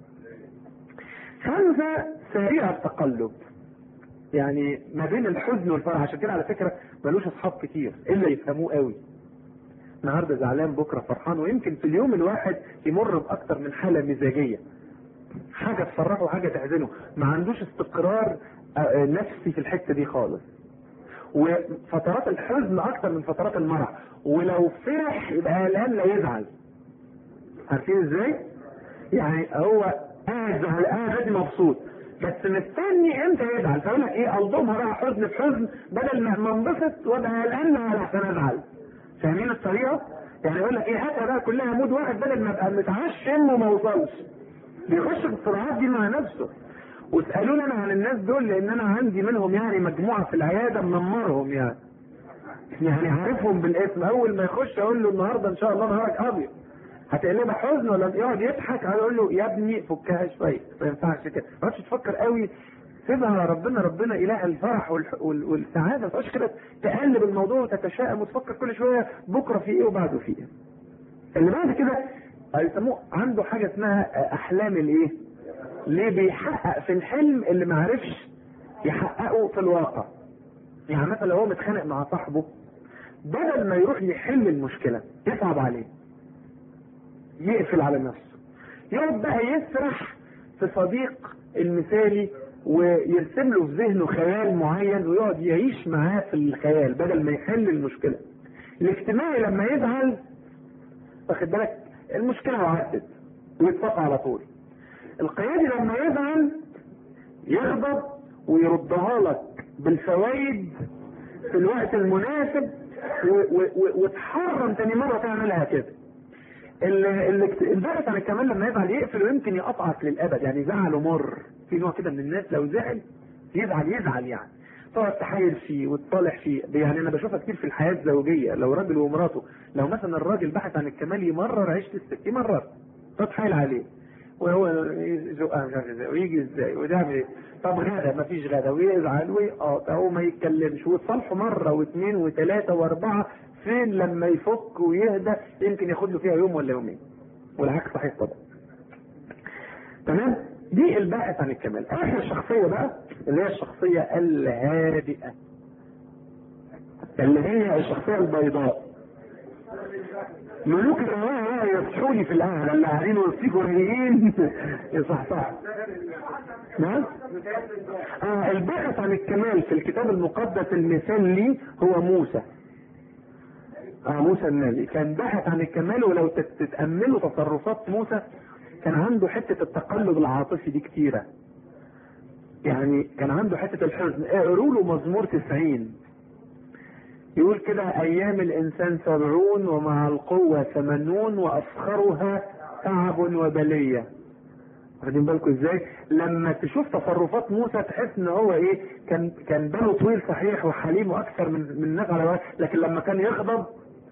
Speaker 1: 5 سريع التقلب، يعني ما بين الحزن والفرح. عشان كده على فكره ملوش اصحاب كتير الا يفهموه قوي. النهارده زعلان بكره فرحان، ويمكن في اليوم الواحد يمر باكتر من حاله مزاجيه، حاجه تفرحه وحاجه تحزنه، ما عندوش استقرار نفسي في الحته دي خالص. وفترات الحزن اكتر من فترات المرح، ولو فرح يبقى قلقان لا يزعل. عارفين ازاي؟ يعني هو قاعد زعلان مبسوط بس مستني امتى يزعل، فيقول لك ايه الضمها بقى حزن في حزن بدل ما انبسط وابقى قلقان عشان ازعل. فاهمين الطريقه؟ يعني يقول لك ايه هاتها بقى كلها مود واحد بدل ما ابقى متعشم وما اوصلش. بيخش في الصراعات دي مع نفسه. واسالوني انا عن الناس دول، لان انا عندي منهم يعني مجموعه في العياده منمرهم، يعني عارفهم بالاسم. اول ما يخش اقول له النهارده ان شاء الله نهارك ابيض، هتقلبها حزن ولا يقعد يضحك؟ اقول له يا ابني فكها شويه، ما ينفعش كده، ما تقعدش تفكر قوي، سيبها ربنا اله الفرح والسعاده، ما تقعدش كده تقلب الموضوع وتتشائم وتفكر كل شويه بكره في ايه وبعده في ايه. اللي بعد كده هيسموه عنده حاجه اسمها احلام الايه؟ ليه بيحقق في الحلم اللي ما عرفش يحققه في الواقع. يعني مثلا لو هو متخانق مع صاحبه، بدل ما يروح يحل المشكله يصعب عليه، يقفل على نفسه، يقعد بقى يسرح في صديق المثالي ويرسم له في ذهنه خيال معين ويقعد يعيش معاه في الخيال بدل ما يحل المشكله. الاجتماعي لما يزعل واخد بالك المشكله وعدت ويتصفى على طول. القيادي لما يزعل يغضب ويردها لك بالفوائد في الوقت المناسب وتحرم تاني مره تعملها كده. الباحث عن الكمال لما يزعل يقفل ويمكن يقطعك للابد، يعني زعله مر. في نوع كده من الناس لو زعل يزعل يعني تقعد تحايل فيه وتطالح فيه. يعني انا بشوفها كتير في الحياه الزوجيه، لو راجل ومراته، لو مثلا الراجل بحث عن الكمال يمرر عيشه الست، يمرر تتحايل عليه وهو يزقها مش عارف ازاي ويجي ازاي ويعمل ايه، طب غدا مفيش غدا ويزعل ويقاطع وما يتكلمش وتصالحه مره واثنين وثلاثه واربعه، فين لما يفك ويهدى يمكن ياخد له فيها يوم ولا يومين، والعكس صحيح طبعا. تمام؟ دي الباحث عن الكمال. اخر شخصيه بقى اللي هي الشخصيه الهادئه، اللي هي الشخصيه البيضاء. ملوك الروايه يصحوني في القهوه اللي قاعدين ويمسكوا رايقين يصحصحوا. نعم؟ الباحث عن الكمال في الكتاب المقدس المثال لي هو موسى. موسى النبي كان باحث عن الكمال، ولو تتأملوا تصرفات موسى كان عنده حتة التقلب العاطفي دي كتيرة. يعني كان عنده حتة الحزن. اقروا له مزمور 90 يقول كده: ايام الانسان 70 ومع القوة 80 وافخرها تعب وبلية. واخدين بالكم ازاي؟ لما تشوف تصرفات موسى تحس ان هو ايه، كان باله طويل صحيح وحليم واكثر من الناس على وقت، لكن لما كان يغضب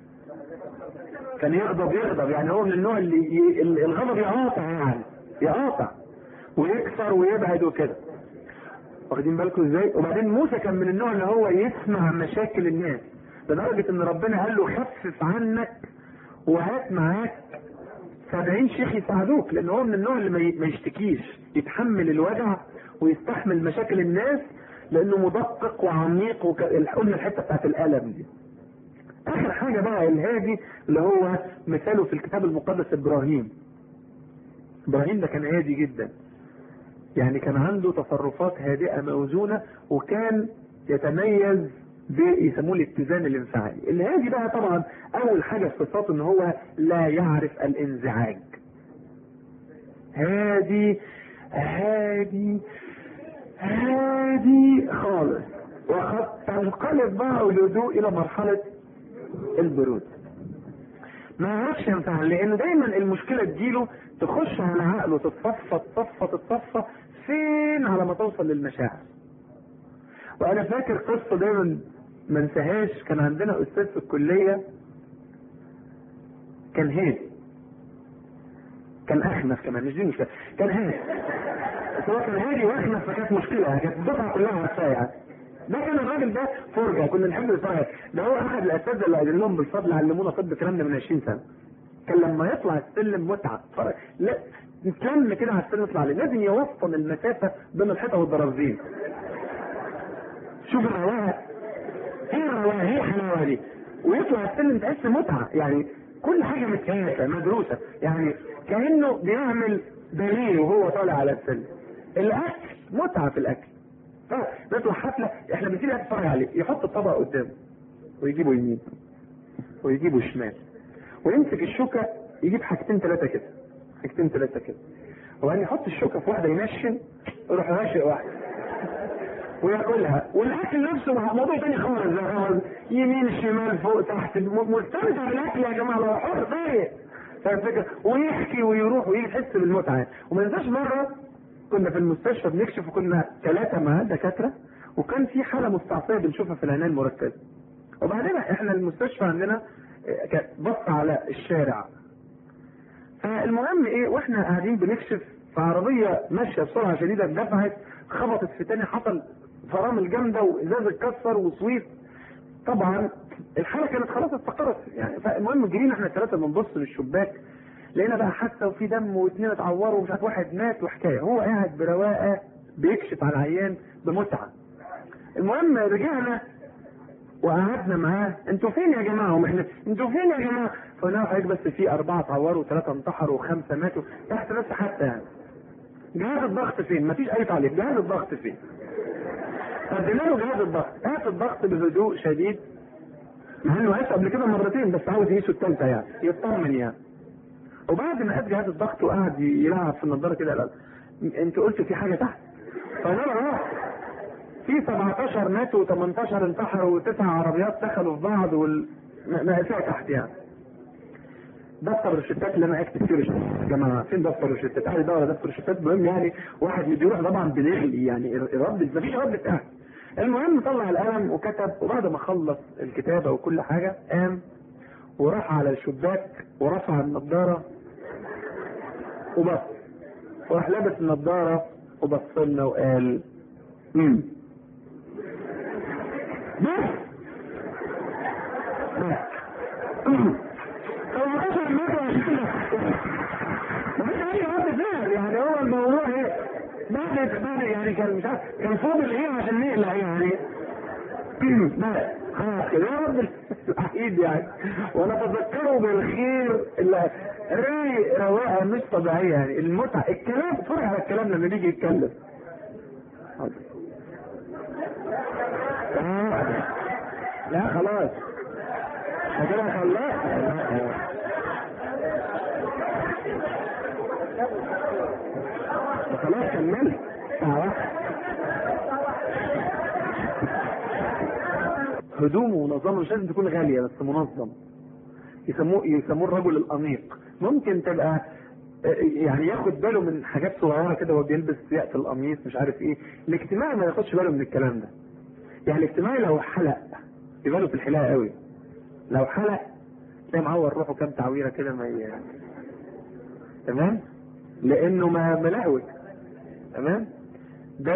Speaker 1: يعني هو من النوع اللي الغضب يقاطع، يعني يقاطع ويكسر ويبعد وكده. واخدين بالكم ازاي؟ وبعدين موسى كان من النوع اللي هو يسمع مشاكل الناس، لدرجة ان ربنا قال له خفف عنك وهات معاك 70 شيخ يساعدوك، لان هو من النوع اللي ما يشتكيش، يتحمل الوجع ويستحمل مشاكل الناس، لانه مدقق وعميق. قلنا الحته بتاعت الالم دي. اخر حاجه بقى الهادي اللي هو مثاله في الكتاب المقدس ابراهيم ده كان هادي جدا، يعني كان عنده تصرفات هادئه موزونه، وكان يتميز بيسموه الاتزان الانفعالي. الهادي بقى طبعا اول حاجه في صفاته ان هو لا يعرف الانزعاج. هادي هادي هادي خالص، وقد تنقلب بقى الهدوء الى مرحله البرود. ما يعرفش ينفعل، لانه دايما المشكله تجيله تخش على عقله تتصفى فين على ما توصل للمشاعر. وانا فاكر قصه دايما ما انساهاش. كان عندنا استاذ في الكليه كان هادي، كان اخنف كمان، مش دي مشكله، كان هادي، بس هو كان هادي واخنف، فكانت مشكله، كانت الدفعه كلها عارفاه يعني. ده كان الراجل ده فرجه، كنا نحب نتفرج. ده هو احد الاساتذه اللي قال لهم بالفضل علمونا طب الكلام ده من 20 سنه. كان لما يطلع السلم متعه، لا نتلم كده على السلم يطلع عليه، لازم يوصل المسافه بين الحيطه والدرازين. شوف الرواقه، هي حلاوه دي، ويطلع السلم تحس متعه، يعني كل حاجه متكيفه مدروسه، يعني كانه بيعمل باليه وهو طالع على السلم. الاكل متعه في الاكل. نطلع حفله احنا بنسيب نتفرج عليه، يحط الطبق قدامه ويجيبه يمين ويجيبه شمال، ويمسك الشوكه يجيب حاجتين ثلاثه كده، وبعدين يحط الشوكه في واحده ينشن، يروح راشق واحده وياكلها. والاكل نفسه موضوع تاني خالص، يمين شمال فوق تحت، مستمتع بالاكل يا جماعه، لو حر طيب فالفكره، ويحكي ويروح ويجي تحس بالمتعه. وما ننساش مره كنا في المستشفى بنكشف، وكنا 3 مع دكاتره، وكان في حاله مستعصيه بنشوفها في العنايه المركزه. وبعدين احنا المستشفى عندنا بص على الشارع. فالمهم ايه، واحنا قاعدين بنكشف، فعربيه ماشيه بسرعه شديده اتدفعت، خبطت في تاني، حصل فرامل جامده وازاز اتكسر وصويت. طبعا الحاله كانت خلاص استقرت يعني. فالمهم جرينا احنا ال3 بنبص من الشباك، لقينا بقى حادثه وفي دم واثنين اتعوروا ومش عارف واحد مات وحكايه. هو قاعد برواقه بيكشف على العيان بمتعه. المهم رجعنا وقعدنا معاه، انتوا فين يا جماعه؟ انتوا فين يا جماعه؟ فقلنا حضرتك بس في 4 اتعوروا و3 انتحروا و5 ماتوا تحت بس حتى يعني. جهاز الضغط فين؟ مفيش اي تعليق. جهاز الضغط فين؟ قدمنا له جهاز الضغط، قاس الضغط بهدوء شديد، مع انه قاس قبل كده مرتين بس عاوز يقيسه الثالثه يعني يطمن يعني. وبعد ما قاس جهاز الضغط وقعد يلعب في النضاره كده قال انت قلت في حاجه تحت؟ فانا في 17 ماتوا و18 انتحروا و9 عربيات دخلوا في بعض مقاسيه تحت يعني. دفتر الروشتات اللي انا اكتب فيه روشتات يا جماعه، فين دفتر الروشتات؟ اهل دورة دفتر الروشتات مهم يعني، واحد بيروح طبعا بنغلي يعني الرد مفيش رد بتاعه. المهم طلع القلم وكتب، وبعد ما خلص الكتابه وكل حاجه قام وراح على الشباك ورفع النضاره وبص، وراح لابس النضاره وبص لنا وقال يعني هو الموضوع ايه؟ بعد يعني كان مش عارف كان فاضل ايه عشان نقلع يعني. خلاص كده يا رب الوحيد يعني. وانا بذكره بالخير اللي رايق رواقه مش طبيعيه يعني. المتعه الكلام، اتفرج على الكلام لما بيجي يتكلم. لا خلاص كده خلاص. خلاص كملت ساعة واحدة. هدومه منظمه، مش لازم تكون غاليه بس منظم. يسموه الرجل الانيق. ممكن تبقى يعني ياخد باله من حاجات صغيره كده وهو بيلبس يأت القميص مش عارف ايه. الاجتماعي ما ياخدش باله من الكلام ده. يعني الاجتماعي لو حلق يبقى له في الحلاقه قوي. لو حلق تلاقي معور روحه كام تعويره كده تمام، لانه ما ملهوج. تمام. ده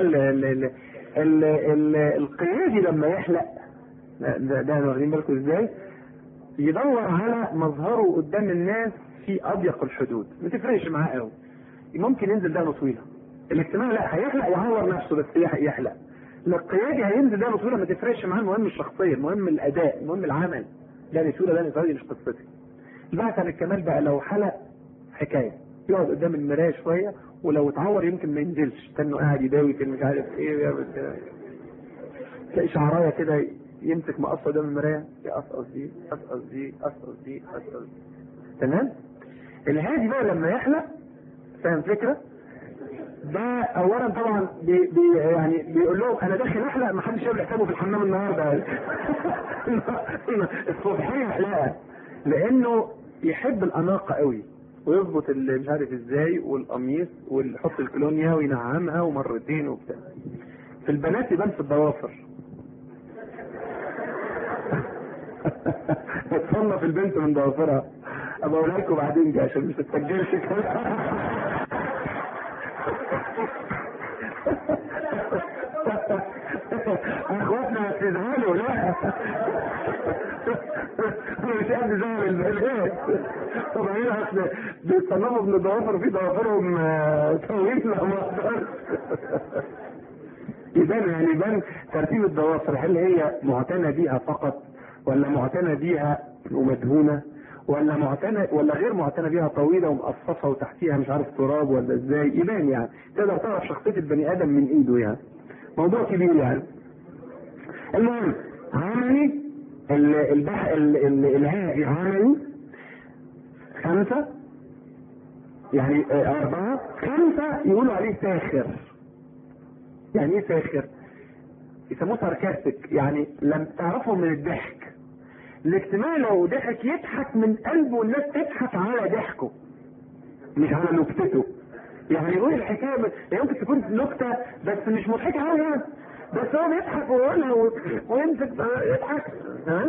Speaker 1: القيادي لما يحلق ده واخدين بالكم ازاي؟ يدور على مظهره قدام الناس في اضيق الحدود، ما تفرقش معاه قوي. ممكن ينزل دقنه طويله. الاجتماعي لا، هيحلق يعور نفسه بس يحلق. القيادي هينزل دقنه طويله ما تفرقش معاه، المهم الشخصيه، المهم الاداء، المهم العمل. ده طويله ده طويله مش قصتي. البحث عن الكمال بقى لو حلق حكايه، يقعد قدام المرايه شويه، ولو اتعور يمكن ما ينزلش، كانه قاعد يداوي في مش عارف ايه ويعمل كده. تلاقي شعرايه كده يمسك مقص قدام المرايه، يقصقص دي قصقص دي قصقص دي قصقص. تمام. الهادي بقى لما يحلق، فاهم فكره؟ ده اولا طبعا يعني بيقول لهم انا داخل احلق، ما حدش يعمل حسابه في الحمام النهارده. الصبحيه حلاقه، لانه يحب الاناقه قوي، ويظبط اللي مش عارف ازاي والقميص ويحط الكولونيا وينعمها ومرتين وبتاع. في البنات يبان في الضوافر. تصنف البنت من ضوافرها. ابقى اقولها لكم بعدين دي عشان مش تتسجلش كده. اخواتنا تزعلوا، لا مش قد زعل البنات. طبعا هنا اصل بيتصنفوا من الضوافر، في ضوافرهم طويله ما اقدرش. يبان ترتيب الضوافر، هل هي معتنى بيها فقط، ولا معتنى بيها ومدهونه، ولا معتنى ولا غير معتنى بيها طويله ومقصفه وتحتيها مش عارف تراب ولا ازاي. يبان يعني تقدر تعرف شخصيه البني ادم من ايده، يعني موضوع كبير يعني. المهم عملي الهادي عملي 5 يعني 4 5 يقولوا عليه ساخر. يعني ايه ساخر؟ يسموه ساركاستيك، يعني لم تعرفه من الضحك. الاجتماعي لو ضحك يضحك من قلبه والناس تضحك على ضحكه مش على نكتته. يعني يقول الحكايه يعني ممكن تكون نكته بس مش مضحكه عليها، بس هو بيضحك ويقولها ويمسك يضحك. ها؟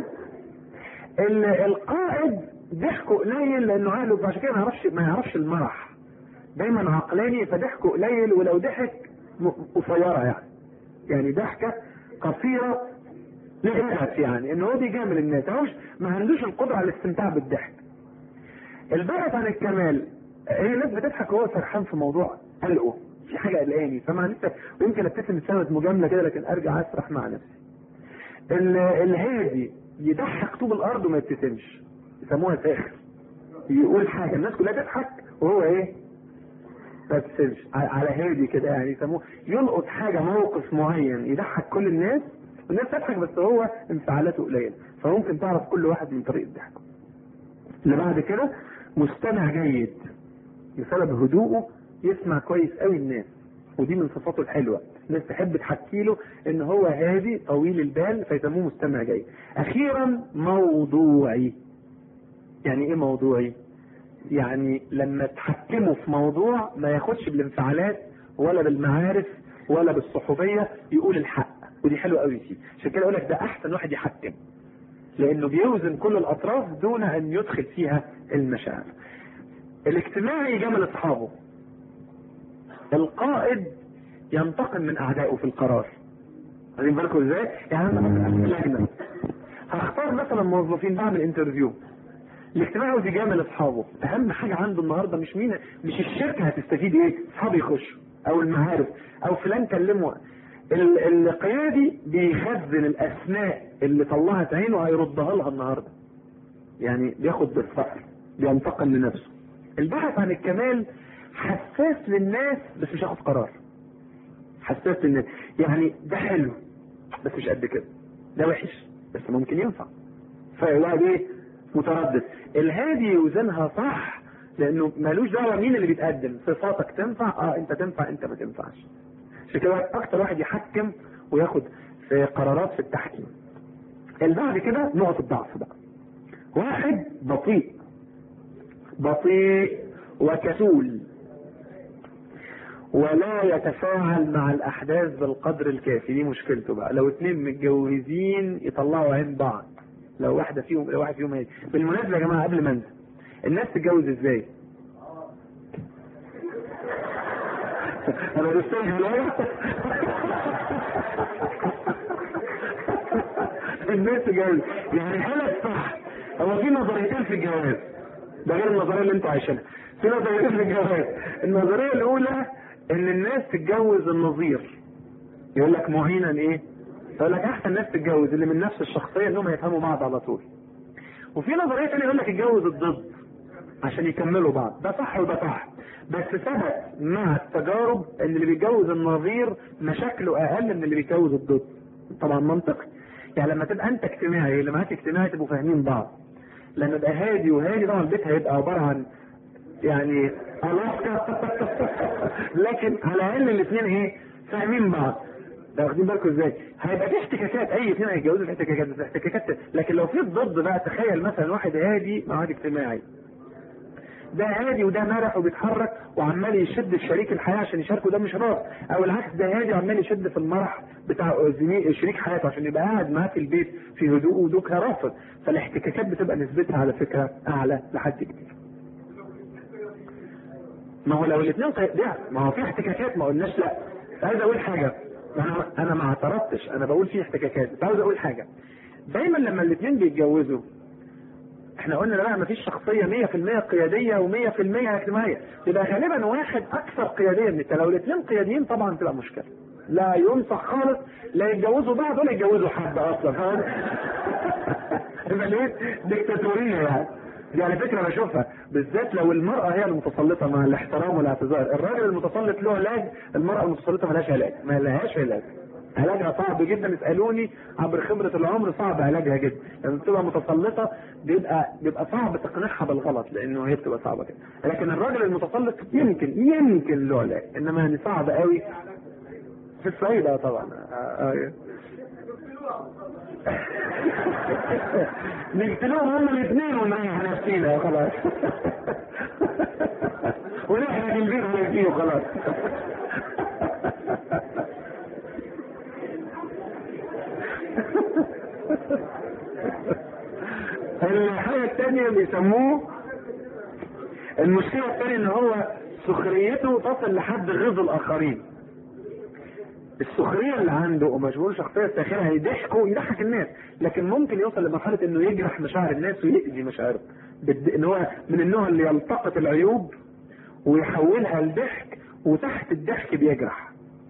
Speaker 1: القائد ضحكه قليل لانه عقله عشان كده ما يعرفش المرح. دايما عقلاني، فضحكه قليل، ولو ضحك قصيره يعني ضحكه قصيره لغايه، يعني ان هو بيجامل الناس، هو ما عندوش القدره على الاستمتاع بالضحك. البحث عن الكمال، هي الناس بتضحك وهو سرحان في موضوع قلقه، في حاجه قلقاني، فمع نفسك ويمكن ابتسم بسبب مجامله كده لكن ارجع اسرح مع نفسي. الهادي يضحك طوب الارض وما يبتسمش، يسموها ساخر. يقول حاجه الناس كلها تضحك وهو ايه؟ ما يبتسمش. على هادي كده، يعني يسموه يلقط حاجه، موقف معين يضحك كل الناس والناس تضحك، بس هو انفعالاته قليله، فممكن تعرف كل واحد من طريقه ضحكه. اللي بعد كده مستمع جيد، بسبب هدوءه يسمع كويس قوي الناس، ودي من صفاته الحلوه. الناس تحب تحكي له ان هو هادي طويل البال، فيسموه مستمع جيد. اخيرا موضوعي. يعني ايه موضوعي؟ يعني لما تحكمه في موضوع ما ياخدش بالانفعالات ولا بالمعارف ولا بالصحوبيه، يقول الحق، ودي حلوه قوي فيه. عشان كده اقول لك ده احسن واحد يحكم، لانه بيوزن كل الاطراف دون ان يدخل فيها المشاعر. الاجتماعي جمل اصحابه. القائد ينتقم من اعدائه في القرار. واخدين بالكم ازاي؟ يعني انا لجنه هختار مثلا موظفين، بعمل انترفيو. الاجتماعي عاوز يجامل اصحابه، اهم حاجه عنده النهارده مش الشركه هتستفيد ايه، اصحابي يخشوا او المعارف او فلان كلمه. القيادي بيخزن الاسماء اللي طلعت عينه هيردها لها النهارده، يعني بياخد بالصقر، بينتقم لنفسه. البحث عن الكمال حساس للناس بس مش هاخد قرار. حساس للناس يعني ده حلو بس مش قد كده، ده وحش بس ممكن ينفع، فيقعد ايه؟ متردد. الهادي يوزنها صح، لانه مالوش دعوه مين اللي بيتقدم، صفاتك تنفع، انت تنفع، انت ما تنفعش. عشان كده اكتر واحد يحكم وياخد في قرارات في التحكيم. اللي بعد كده نقط الضعف بقى. واحد بطيء وكسول، ولا يتفاعل مع الاحداث بالقدر الكافي. دي مشكلته بقى. لو اتنين متجوزين يطلعوا عين بعض، لو واحد فيهم هادي. بالمناسبه يا جماعه قبل ما انسى، الناس تتجوز ازاي؟ انا بستنى الناس تتجوز يعني حالك صح. هو في نظريتين في الجواز، ده غير النظريه اللي انتوا عايشينها. في نظريتين في الجواز. النظريه الاولى ان الناس تتجوز النظير، يقول لك معينا ايه؟ يقول لك احسن ناس تتجوز اللي من نفس الشخصيه انهم يفهموا بعض على طول. وفي نظريه ثانيه يقول لك اتجوز الضد عشان يكملوا بعض. ده صح وده صح، بس ثبت مع التجارب ان اللي بيتجوز النظير مشاكله اقل من اللي بيتجوز الضد. طبعا منطقي. يعني لما تبقى انت اجتماعي اللي معاك اجتماعي تبقوا فاهمين بعض. لما تبقى هادي وهادي طبعا البيت هيبقى عباره عن يعني لكن على الاقل الاثنين ايه؟ فاهمين بعض. ده واخدين بالكم ازاي؟ هيبقى في احتكاكات، اي اثنين هيتجوزوا في احتكاكات. لكن لو في الضد بقى، تخيل مثلا واحد هادي مع واحد اجتماعي، ده هادي وده مرح وبيتحرك وعمال يشد في شريك الحياه عشان يشاركه، ده مش راضي. او العكس، ده هادي وعمال يشد في المرح بتاع شريك حياته عشان يبقى قاعد معاه في البيت في هدوء ودوكها رافض. فالاحتكاكات بتبقى نسبتها على فكره اعلى لحد كبير. ما هو لو الاثنين ده، ما هو في احتكاكات، ما قلناش لا. عايز اقول حاجه، انا ما اعترضتش، انا بقول في احتكاكات. عاوز اقول حاجه، دايما لما الاثنين بيتجوزوا احنا قلنا لا، ما فيش شخصيه 100% قياديه و100% اجتماعيه، يبقى غالبا واحد اكثر قياديه من الثاني. لو الاثنين قياديين طبعا تبقى مشكله، لا ينصح خالص لا يتجوزوا بعض ولا يتجوزوا حد اصلا. يبقى ليه ديكتاتوريه يعني. دي على فكره بشوفها بالذات لو المراه هي المتسلطه، مع الاحترام والاعتذار. الراجل المتسلط له علاج، المراه المتسلطه ملهاش علاج، ما لهاش علاج. علاجها صعب جدا، اسالوني عبر خبره العمر، صعب علاجها جدا. لما بتبقى متسلطه بيبقى صعب تقنعها بالغلط، لانه هي بتبقى صعبه كده. لكن الراجل المتسلط يمكن له علاج، انما يعني صعب قوي. في الصعيد طبعا. نقتلوهم هم الاثنين ونريح نفسينا خلاص. ونحن البيت ونجيه خلاص. الحاجة الثانية بيسموه المشكلة الثانية ان هو سخريته تصل لحد غيظ الاخرين. السخرية اللي عنده ومشغول شخصية ساخرة يضحك الناس، لكن ممكن يوصل لمرحلة انه يجرح مشاعر الناس ويأذي مشاعرهم. ان هو من النوع اللي يلتقط العيوب ويحولها لضحك، وتحت الضحك بيجرح.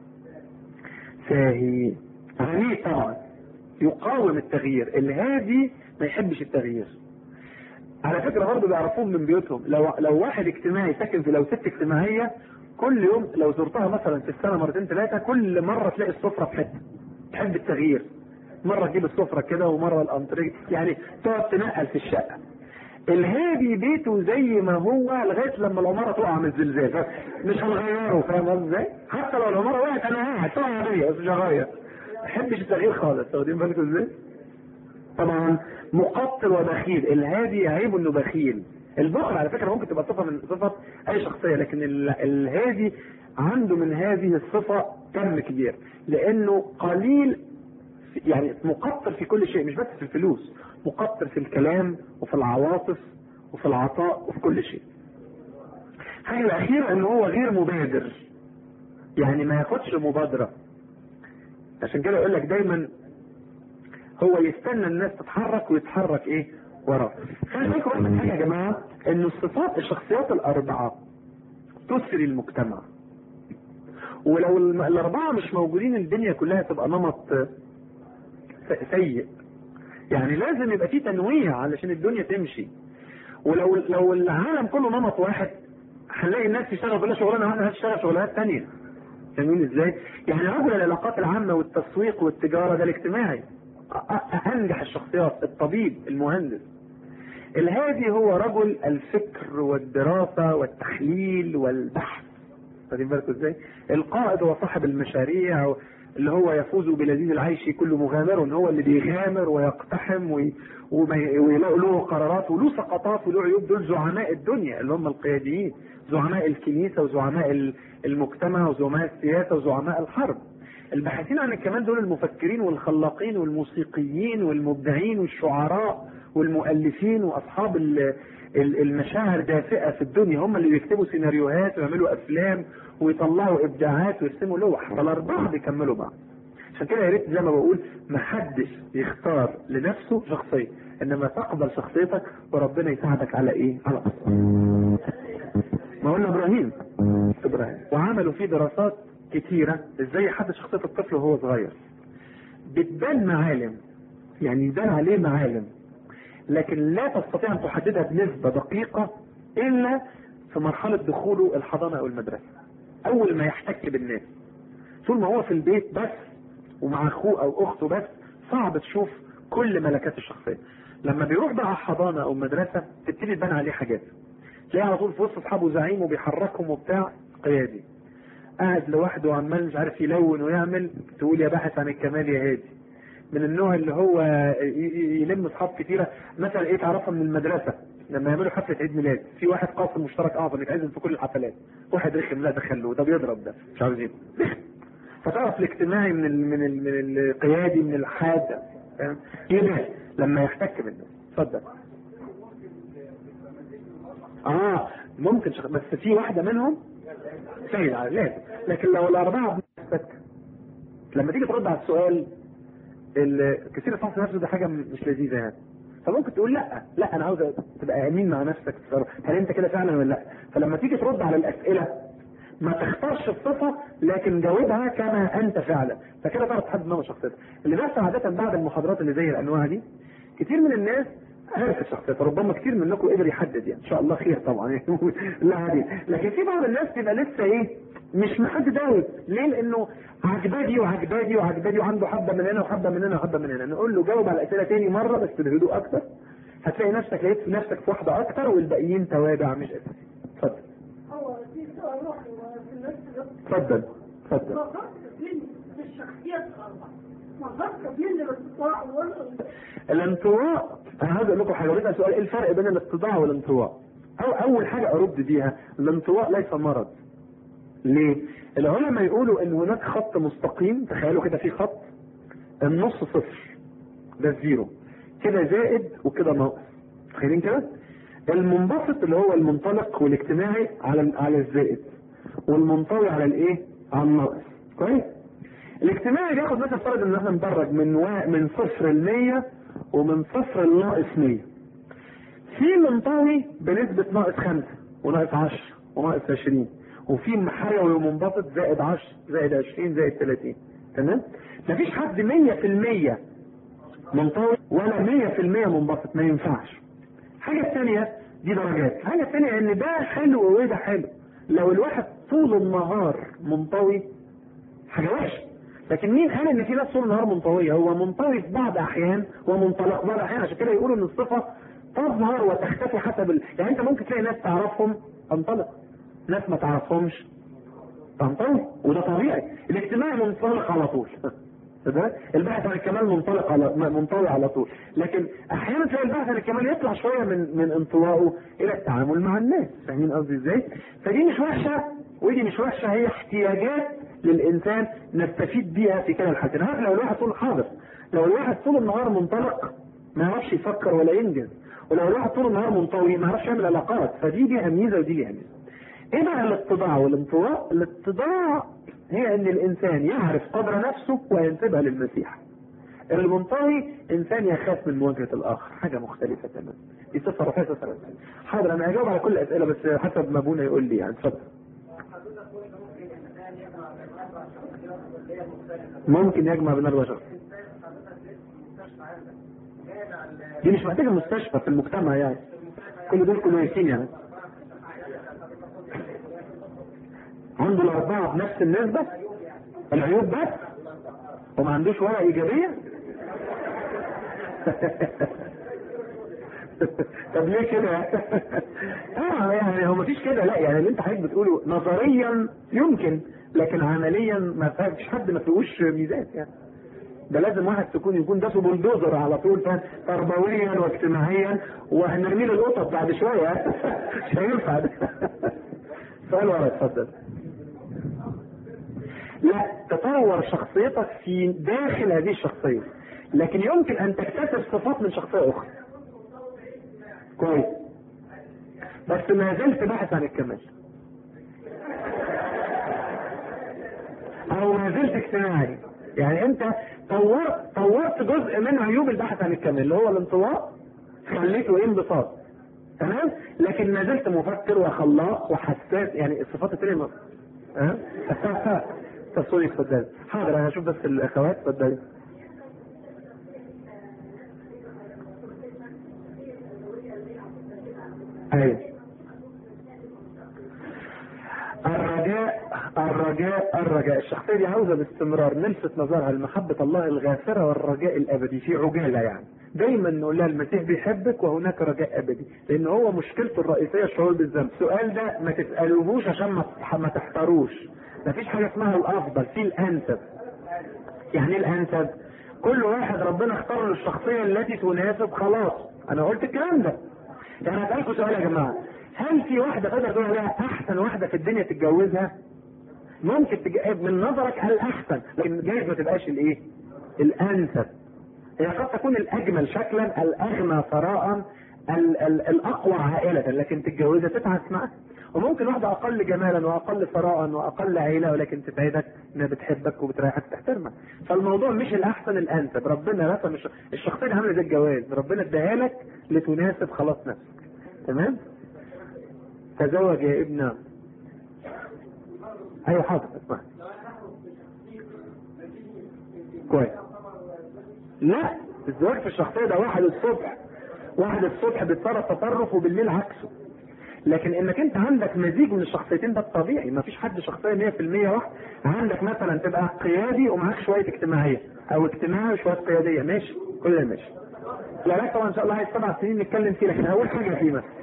Speaker 1: فهي عنيد طبعا، يقاوم التغيير. الهادي ما يحبش التغيير. على فكرة برضه بيعرفوه من بيوتهم. لو واحد اجتماعي ساكن في، لو ست اجتماعية كل يوم لو زرتها مثلا في السنة مرتين ثلاثة، كل مرة تلاقي السفرة في حتة. تحب التغيير، مرة تجيب السفرة كده ومرة الانتريه، يعني تقعد تنقل في الشقة. الهادي بيته زي ما هو لغاية لما العمارة تقع من الزلزال، مش هنغيره. فاهم ازاي؟ حتى لو العمارة وقعت انا قاعد تقع عليا بس مش هغير. ما يحبش التغيير خالص. واخدين بالكم ازاي؟ طبعا مقتل وبخيل. الهادي عيبه انه بخيل. البخل على فكره ممكن تبقى صفه من صفات اي شخصيه، لكن الهادي عنده من هذه الصفه كم كبير، لانه قليل يعني مقتل في كل شيء، مش بس في الفلوس، مقتل في الكلام وفي العواطف وفي العطاء وفي كل شيء. الحاجه الاخيره ان هو غير مبادر، يعني ما ياخدش مبادره. عشان كده يقول لك دايما هو يستنى الناس تتحرك ويتحرك ايه وراه. خلي بالكم من حاجه يا جماعه، ان الصفات الشخصيات الاربعه تسري المجتمع، ولو الاربعه مش موجودين الدنيا كلها تبقى نمط سيء. يعني لازم يبقى في تنويع علشان الدنيا تمشي. ولو العالم كله نمط واحد هنلاقي الناس تشتغل كلها شغلانه واحده، هتشتغل شغلانات ثانيه. فاهمين ازاي؟ يعني رجل العلاقات العامه والتسويق والتجاره ده الاجتماعي انجح الشخصيات، الطبيب، المهندس. الهادي هو رجل الفكر والدراسه والتحليل والبحث. واخدين بالكم ازاي؟ القائد هو صاحب المشاريع اللي هو يفوز بلذيذ العيش كل مغامر، هو اللي بيغامر ويقتحم ويلاقوا له قرارات وله سقطات وله عيوب. دول زعماء الدنيا اللي هم القياديين، زعماء الكنيسة وزعماء المجتمع وزعماء السياسة وزعماء الحرب. الباحثين عن الكمال دول المفكرين والخلاقين والموسيقيين والمبدعين والشعراء والمؤلفين واصحاب المشاعر دافئة في الدنيا، هم اللي بيكتبوا سيناريوهات ويعملوا افلام ويطلعوا ابداعات ويرسموا لوح. فالاربعه بيكملوا بعض. عشان كده يا ريت زي ما بقول محدش يختار لنفسه شخصيه، انما تقبل شخصيتك وربنا يساعدك على ايه؟ على أصلا. ما قلنا ابراهيم وعملوا فيه دراسات كتيرة ازاي يحدد شخصية الطفل وهو صغير. بتبان معالم، يعني يبان عليه معالم، لكن لا تستطيع ان تحددها بنسبة دقيقة الا في مرحلة دخوله الحضانة او المدرسة. اول ما يحتك بالناس، طول ما هو في البيت بس ومع اخوه او اخته بس صعب تشوف كل ملكات الشخصية. لما بيروح بقى حضانة او مدرسة تبتدي تبان عليه حاجات، تلاقيه على طول في وسط اصحابه زعيم وبيحركهم وبتاع قيادي، قاعد لوحده وعمال مش عارف يلون ويعمل، تقول يا باحث عن الكمال يا هادي. من النوع اللي هو يلم اصحاب كتيره، مثلا ايه تعرفها من المدرسه لما يعملوا حفله عيد ميلاد، في واحد قاسم مشترك اعظم يتعزم في كل الحفلات، واحد رخم لا دخله، ده بيضرب، ده مش عاوزين. فتعرف الاجتماعي من القيادي من الحاد، فاهم؟ يبقى لما يحتك بالناس. اتفضل. ممكن بس في واحده منهم سهل لازم، لكن لو الاربعه بنفسك لما تيجي ترد على السؤال كثير الفحص نفسه ده حاجه مش لذيذه يعني، فممكن تقول لا انا عاوز تبقى امين مع نفسك، هل انت كده فعلا ولا لا؟ فلما تيجي ترد على الاسئله ما تختارش الصفه لكن جاوبها كما انت فعلا، فكده تعرف تحدد نوع شخصيتك. اللي بيحصل عاده بعد المحاضرات اللي زي الانواع دي كتير من الناس عرفت شخصيته، ربما كتير منكم قدر يحدد، يعني ان شاء الله خير طبعا يعني لا عادي. لكن في بعض الناس تبقى لسه مش محدد قوي. ليه؟ لانه عجبادي وعجبادي وعجبادي وعنده حبه من هنا وحبه من هنا وحبه من هنا. نقول له جاوب على الاسئله تاني مره بس بهدوء اكتر، هتلاقي نفسك لقيت نفسك في واحده اكتر والباقيين توابع مش اساسي. اتفضل.
Speaker 2: هو في سؤال واحد في الناس.
Speaker 1: اتفضل.
Speaker 2: الشخصيات الاربعه
Speaker 1: الانطواء. انا عايز اقول لكم حاجه، بدنا سؤال ايه الفرق بين الاتضاع والانطواء؟ اول حاجه ارد بيها، الانطواء ليس مرض. ليه؟ العلماء يقولوا ان هناك خط مستقيم، تخيلوا كده في خط النص صفر، ده الزيرو، كده زائد وكده ناقص، تخيلين كده؟ المنبسط اللي هو المنطلق والاجتماعي على الزائد، والمنطوي على الايه؟ على الناقص. كويس؟ الاجتماعي بياخد مثلا فرض ان احنا ندرج من صفر ل100 ومن صفر لناقص 100. في منطوي بنسبة ناقص 5 وناقص 10 وناقص 20، وفي محيوي ومنبسط زائد 10 زائد 20 زائد 30. تمام؟ مفيش حد 100% منطوي ولا 100% منبسط، ما ينفعش. حاجة الثانية دي درجات، حاجة الثانية ان ده حلو وده حلو. لو الواحد طول النهار منطوي حاجة وحشة، لكن مين قال ان في ناس طول النهار منطوية؟ هو منطوي في بعض احيان ومنطلق بعض احيان، عشان كده يقولوا ان الصفة تظهر وتختفي حسب يعني انت ممكن تلاقي ناس تعرفهم تنطلق، ناس ما تعرفهمش تنطوي، وده طبيعي. الاجتماع منطلق على طول البحث عن الكمال منطوي على طول، لكن احيانا تلاقي البحث عن الكمال يطلع شويه من انطوائه الى التعامل مع الناس. فاهمين قصدي ازاي؟ فدي مش وحشه ودي مش وحشه، هي احتياجات للانسان نستفيد بيها في كلا الحالتين. عارف لو الواحد طول حاضر، لو الواحد طول النهار منطلق ما يعرفش يفكر ولا ينجز، ولو الواحد طول النهار منطوي ما يعرفش يعمل علاقات، فدي ليها ميزه ودي ليها ميزه. ايه بقى الاتضاع والانطواء؟ الاتضاع هي ان الانسان يعرف قدر نفسه وينتبه للمسيح. المنطوي انسان يخاف من مواجهه الاخر، حاجه مختلفه تماما. دي صفه روحيه صفه روحيه. حاضر انا هجاوب على كل الاسئله بس حسب ما ابونا يقول لي يعني. اتفضل. ممكن يجمع بين اربع شخص. دي مش محتاجه مستشفى في المجتمع يعني، كل دول كويسين يعني. عنده الاربعه بنفس النسبه، العيوب بس وما عندوش ولا ايجابيه. طب ليه كده؟ يعني هو مفيش كده، لا يعني اللي انت حضرتك بتقوله نظريا يمكن، لكن عمليا ما فيش حد ما فيهوش ميزات يعني. ده لازم واحد يكون داسه بلدوزر على طول، تربويا واجتماعيا، وهنرمي له القطط بعد شويه. مش هينفع ده. سؤال ورا اتفضل. لا، تطور شخصيتك في داخل هذه الشخصيه، لكن يمكن ان تكتسب صفات من شخصيه اخرى. كويس، بس ما زلت باحث عن الكمال، او ما زلت اجتماعي. يعني انت طورت جزء من عيوب البحث عن الكمال اللي هو الانطواء، خليته انبساط، تمام، لكن ما زلت مفكر وخلاق وحساس. يعني الصفات التانية تصوني. اتفضلي. حاضر، انا هشوف بس الاخوات. اتفضلي. ايوه، الرجاء الشخصية دي عاوزة باستمرار نلفت نظرها لمحبة الله الغافرة والرجاء الأبدي في عجالة. يعني دايما نقول لها المسيح بيحبك وهناك رجاء أبدي، لأن هو مشكلته الرئيسية الشعور بالذنب. السؤال ده ما تسألوهوش عشان ما تحتروش. مفيش حاجة اسمها الأفضل، في الأنسب. يعني الأنسب كل واحد ربنا اختار له الشخصية التي تناسب. خلاص، أنا قلت الكلام ده. يعني هسألكم سؤال يا جماعة، هل في واحدة تقدر تقول عليها أحسن واحدة في الدنيا تتجوزها؟ ممكن من نظرك الأحسن، لكن جايز ما تبقاش الإيه؟ الأنسب. هي قد تكون الأجمل شكلا، الأغنى ثراء، الأقوى عائلة، لكن تتجوزها تتعس معها. وممكن واحدة أقل جمالا وأقل ثراء وأقل عائلة، ولكن تسعدك إنها بتحبك وبتريحك تحترمك. فالموضوع مش الأحسن الأنسب، ربنا رسم الشخصية عاملة زي الجواز، ربنا اداها لك لتناسب خلاص نفسك. تمام؟ تزوج يا ابني. ايوه حاضر، اسمع. كويس. لا، الزواج في الشخصيه ده واحد الصبح بيتصرف تصرف وبالليل عكسه. لكن انك انت عندك مزيج من الشخصيتين ده الطبيعي. ما فيش حد شخصيه 100% واحد. عندك مثلا تبقى قيادي ومعاك شويه اجتماعيه، او اجتماعي وشويه قياديه، ماشي، كل ده ماشي. لا طبعا ان شاء الله عايز 7 سنين نتكلم فيه، لكن هقول حاجه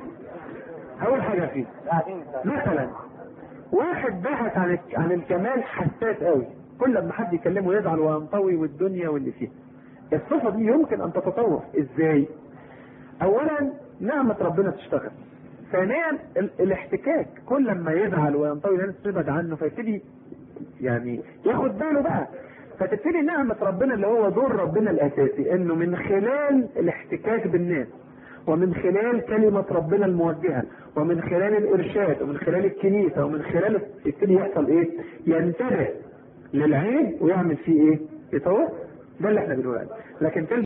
Speaker 1: فيه مثلا واحد بحث عن الكمال، حساس قوي، كل لما حد يكلمه يزعل وينطوي والدنيا واللي فيها. الصفه دي يمكن ان تتطور ازاي؟ اولا نعمه ربنا تشتغل. ثانيا الاحتكاك، كل لما يزعل وينطوي الناس تبعد عنه، فيبتدي يعني ياخد باله بقى. فتبتدي نعمه ربنا اللي هو دور ربنا الاساسي، انه من خلال الاحتكاك بالناس، ومن خلال كلمة ربنا الموجهة، ومن خلال الإرشاد، ومن خلال الكنيسة، ومن خلال يبتدي يحصل إيه؟ ينتبه للعين ويعمل فيه إيه؟ يطور. ده اللي إحنا بنقول عليه. لكن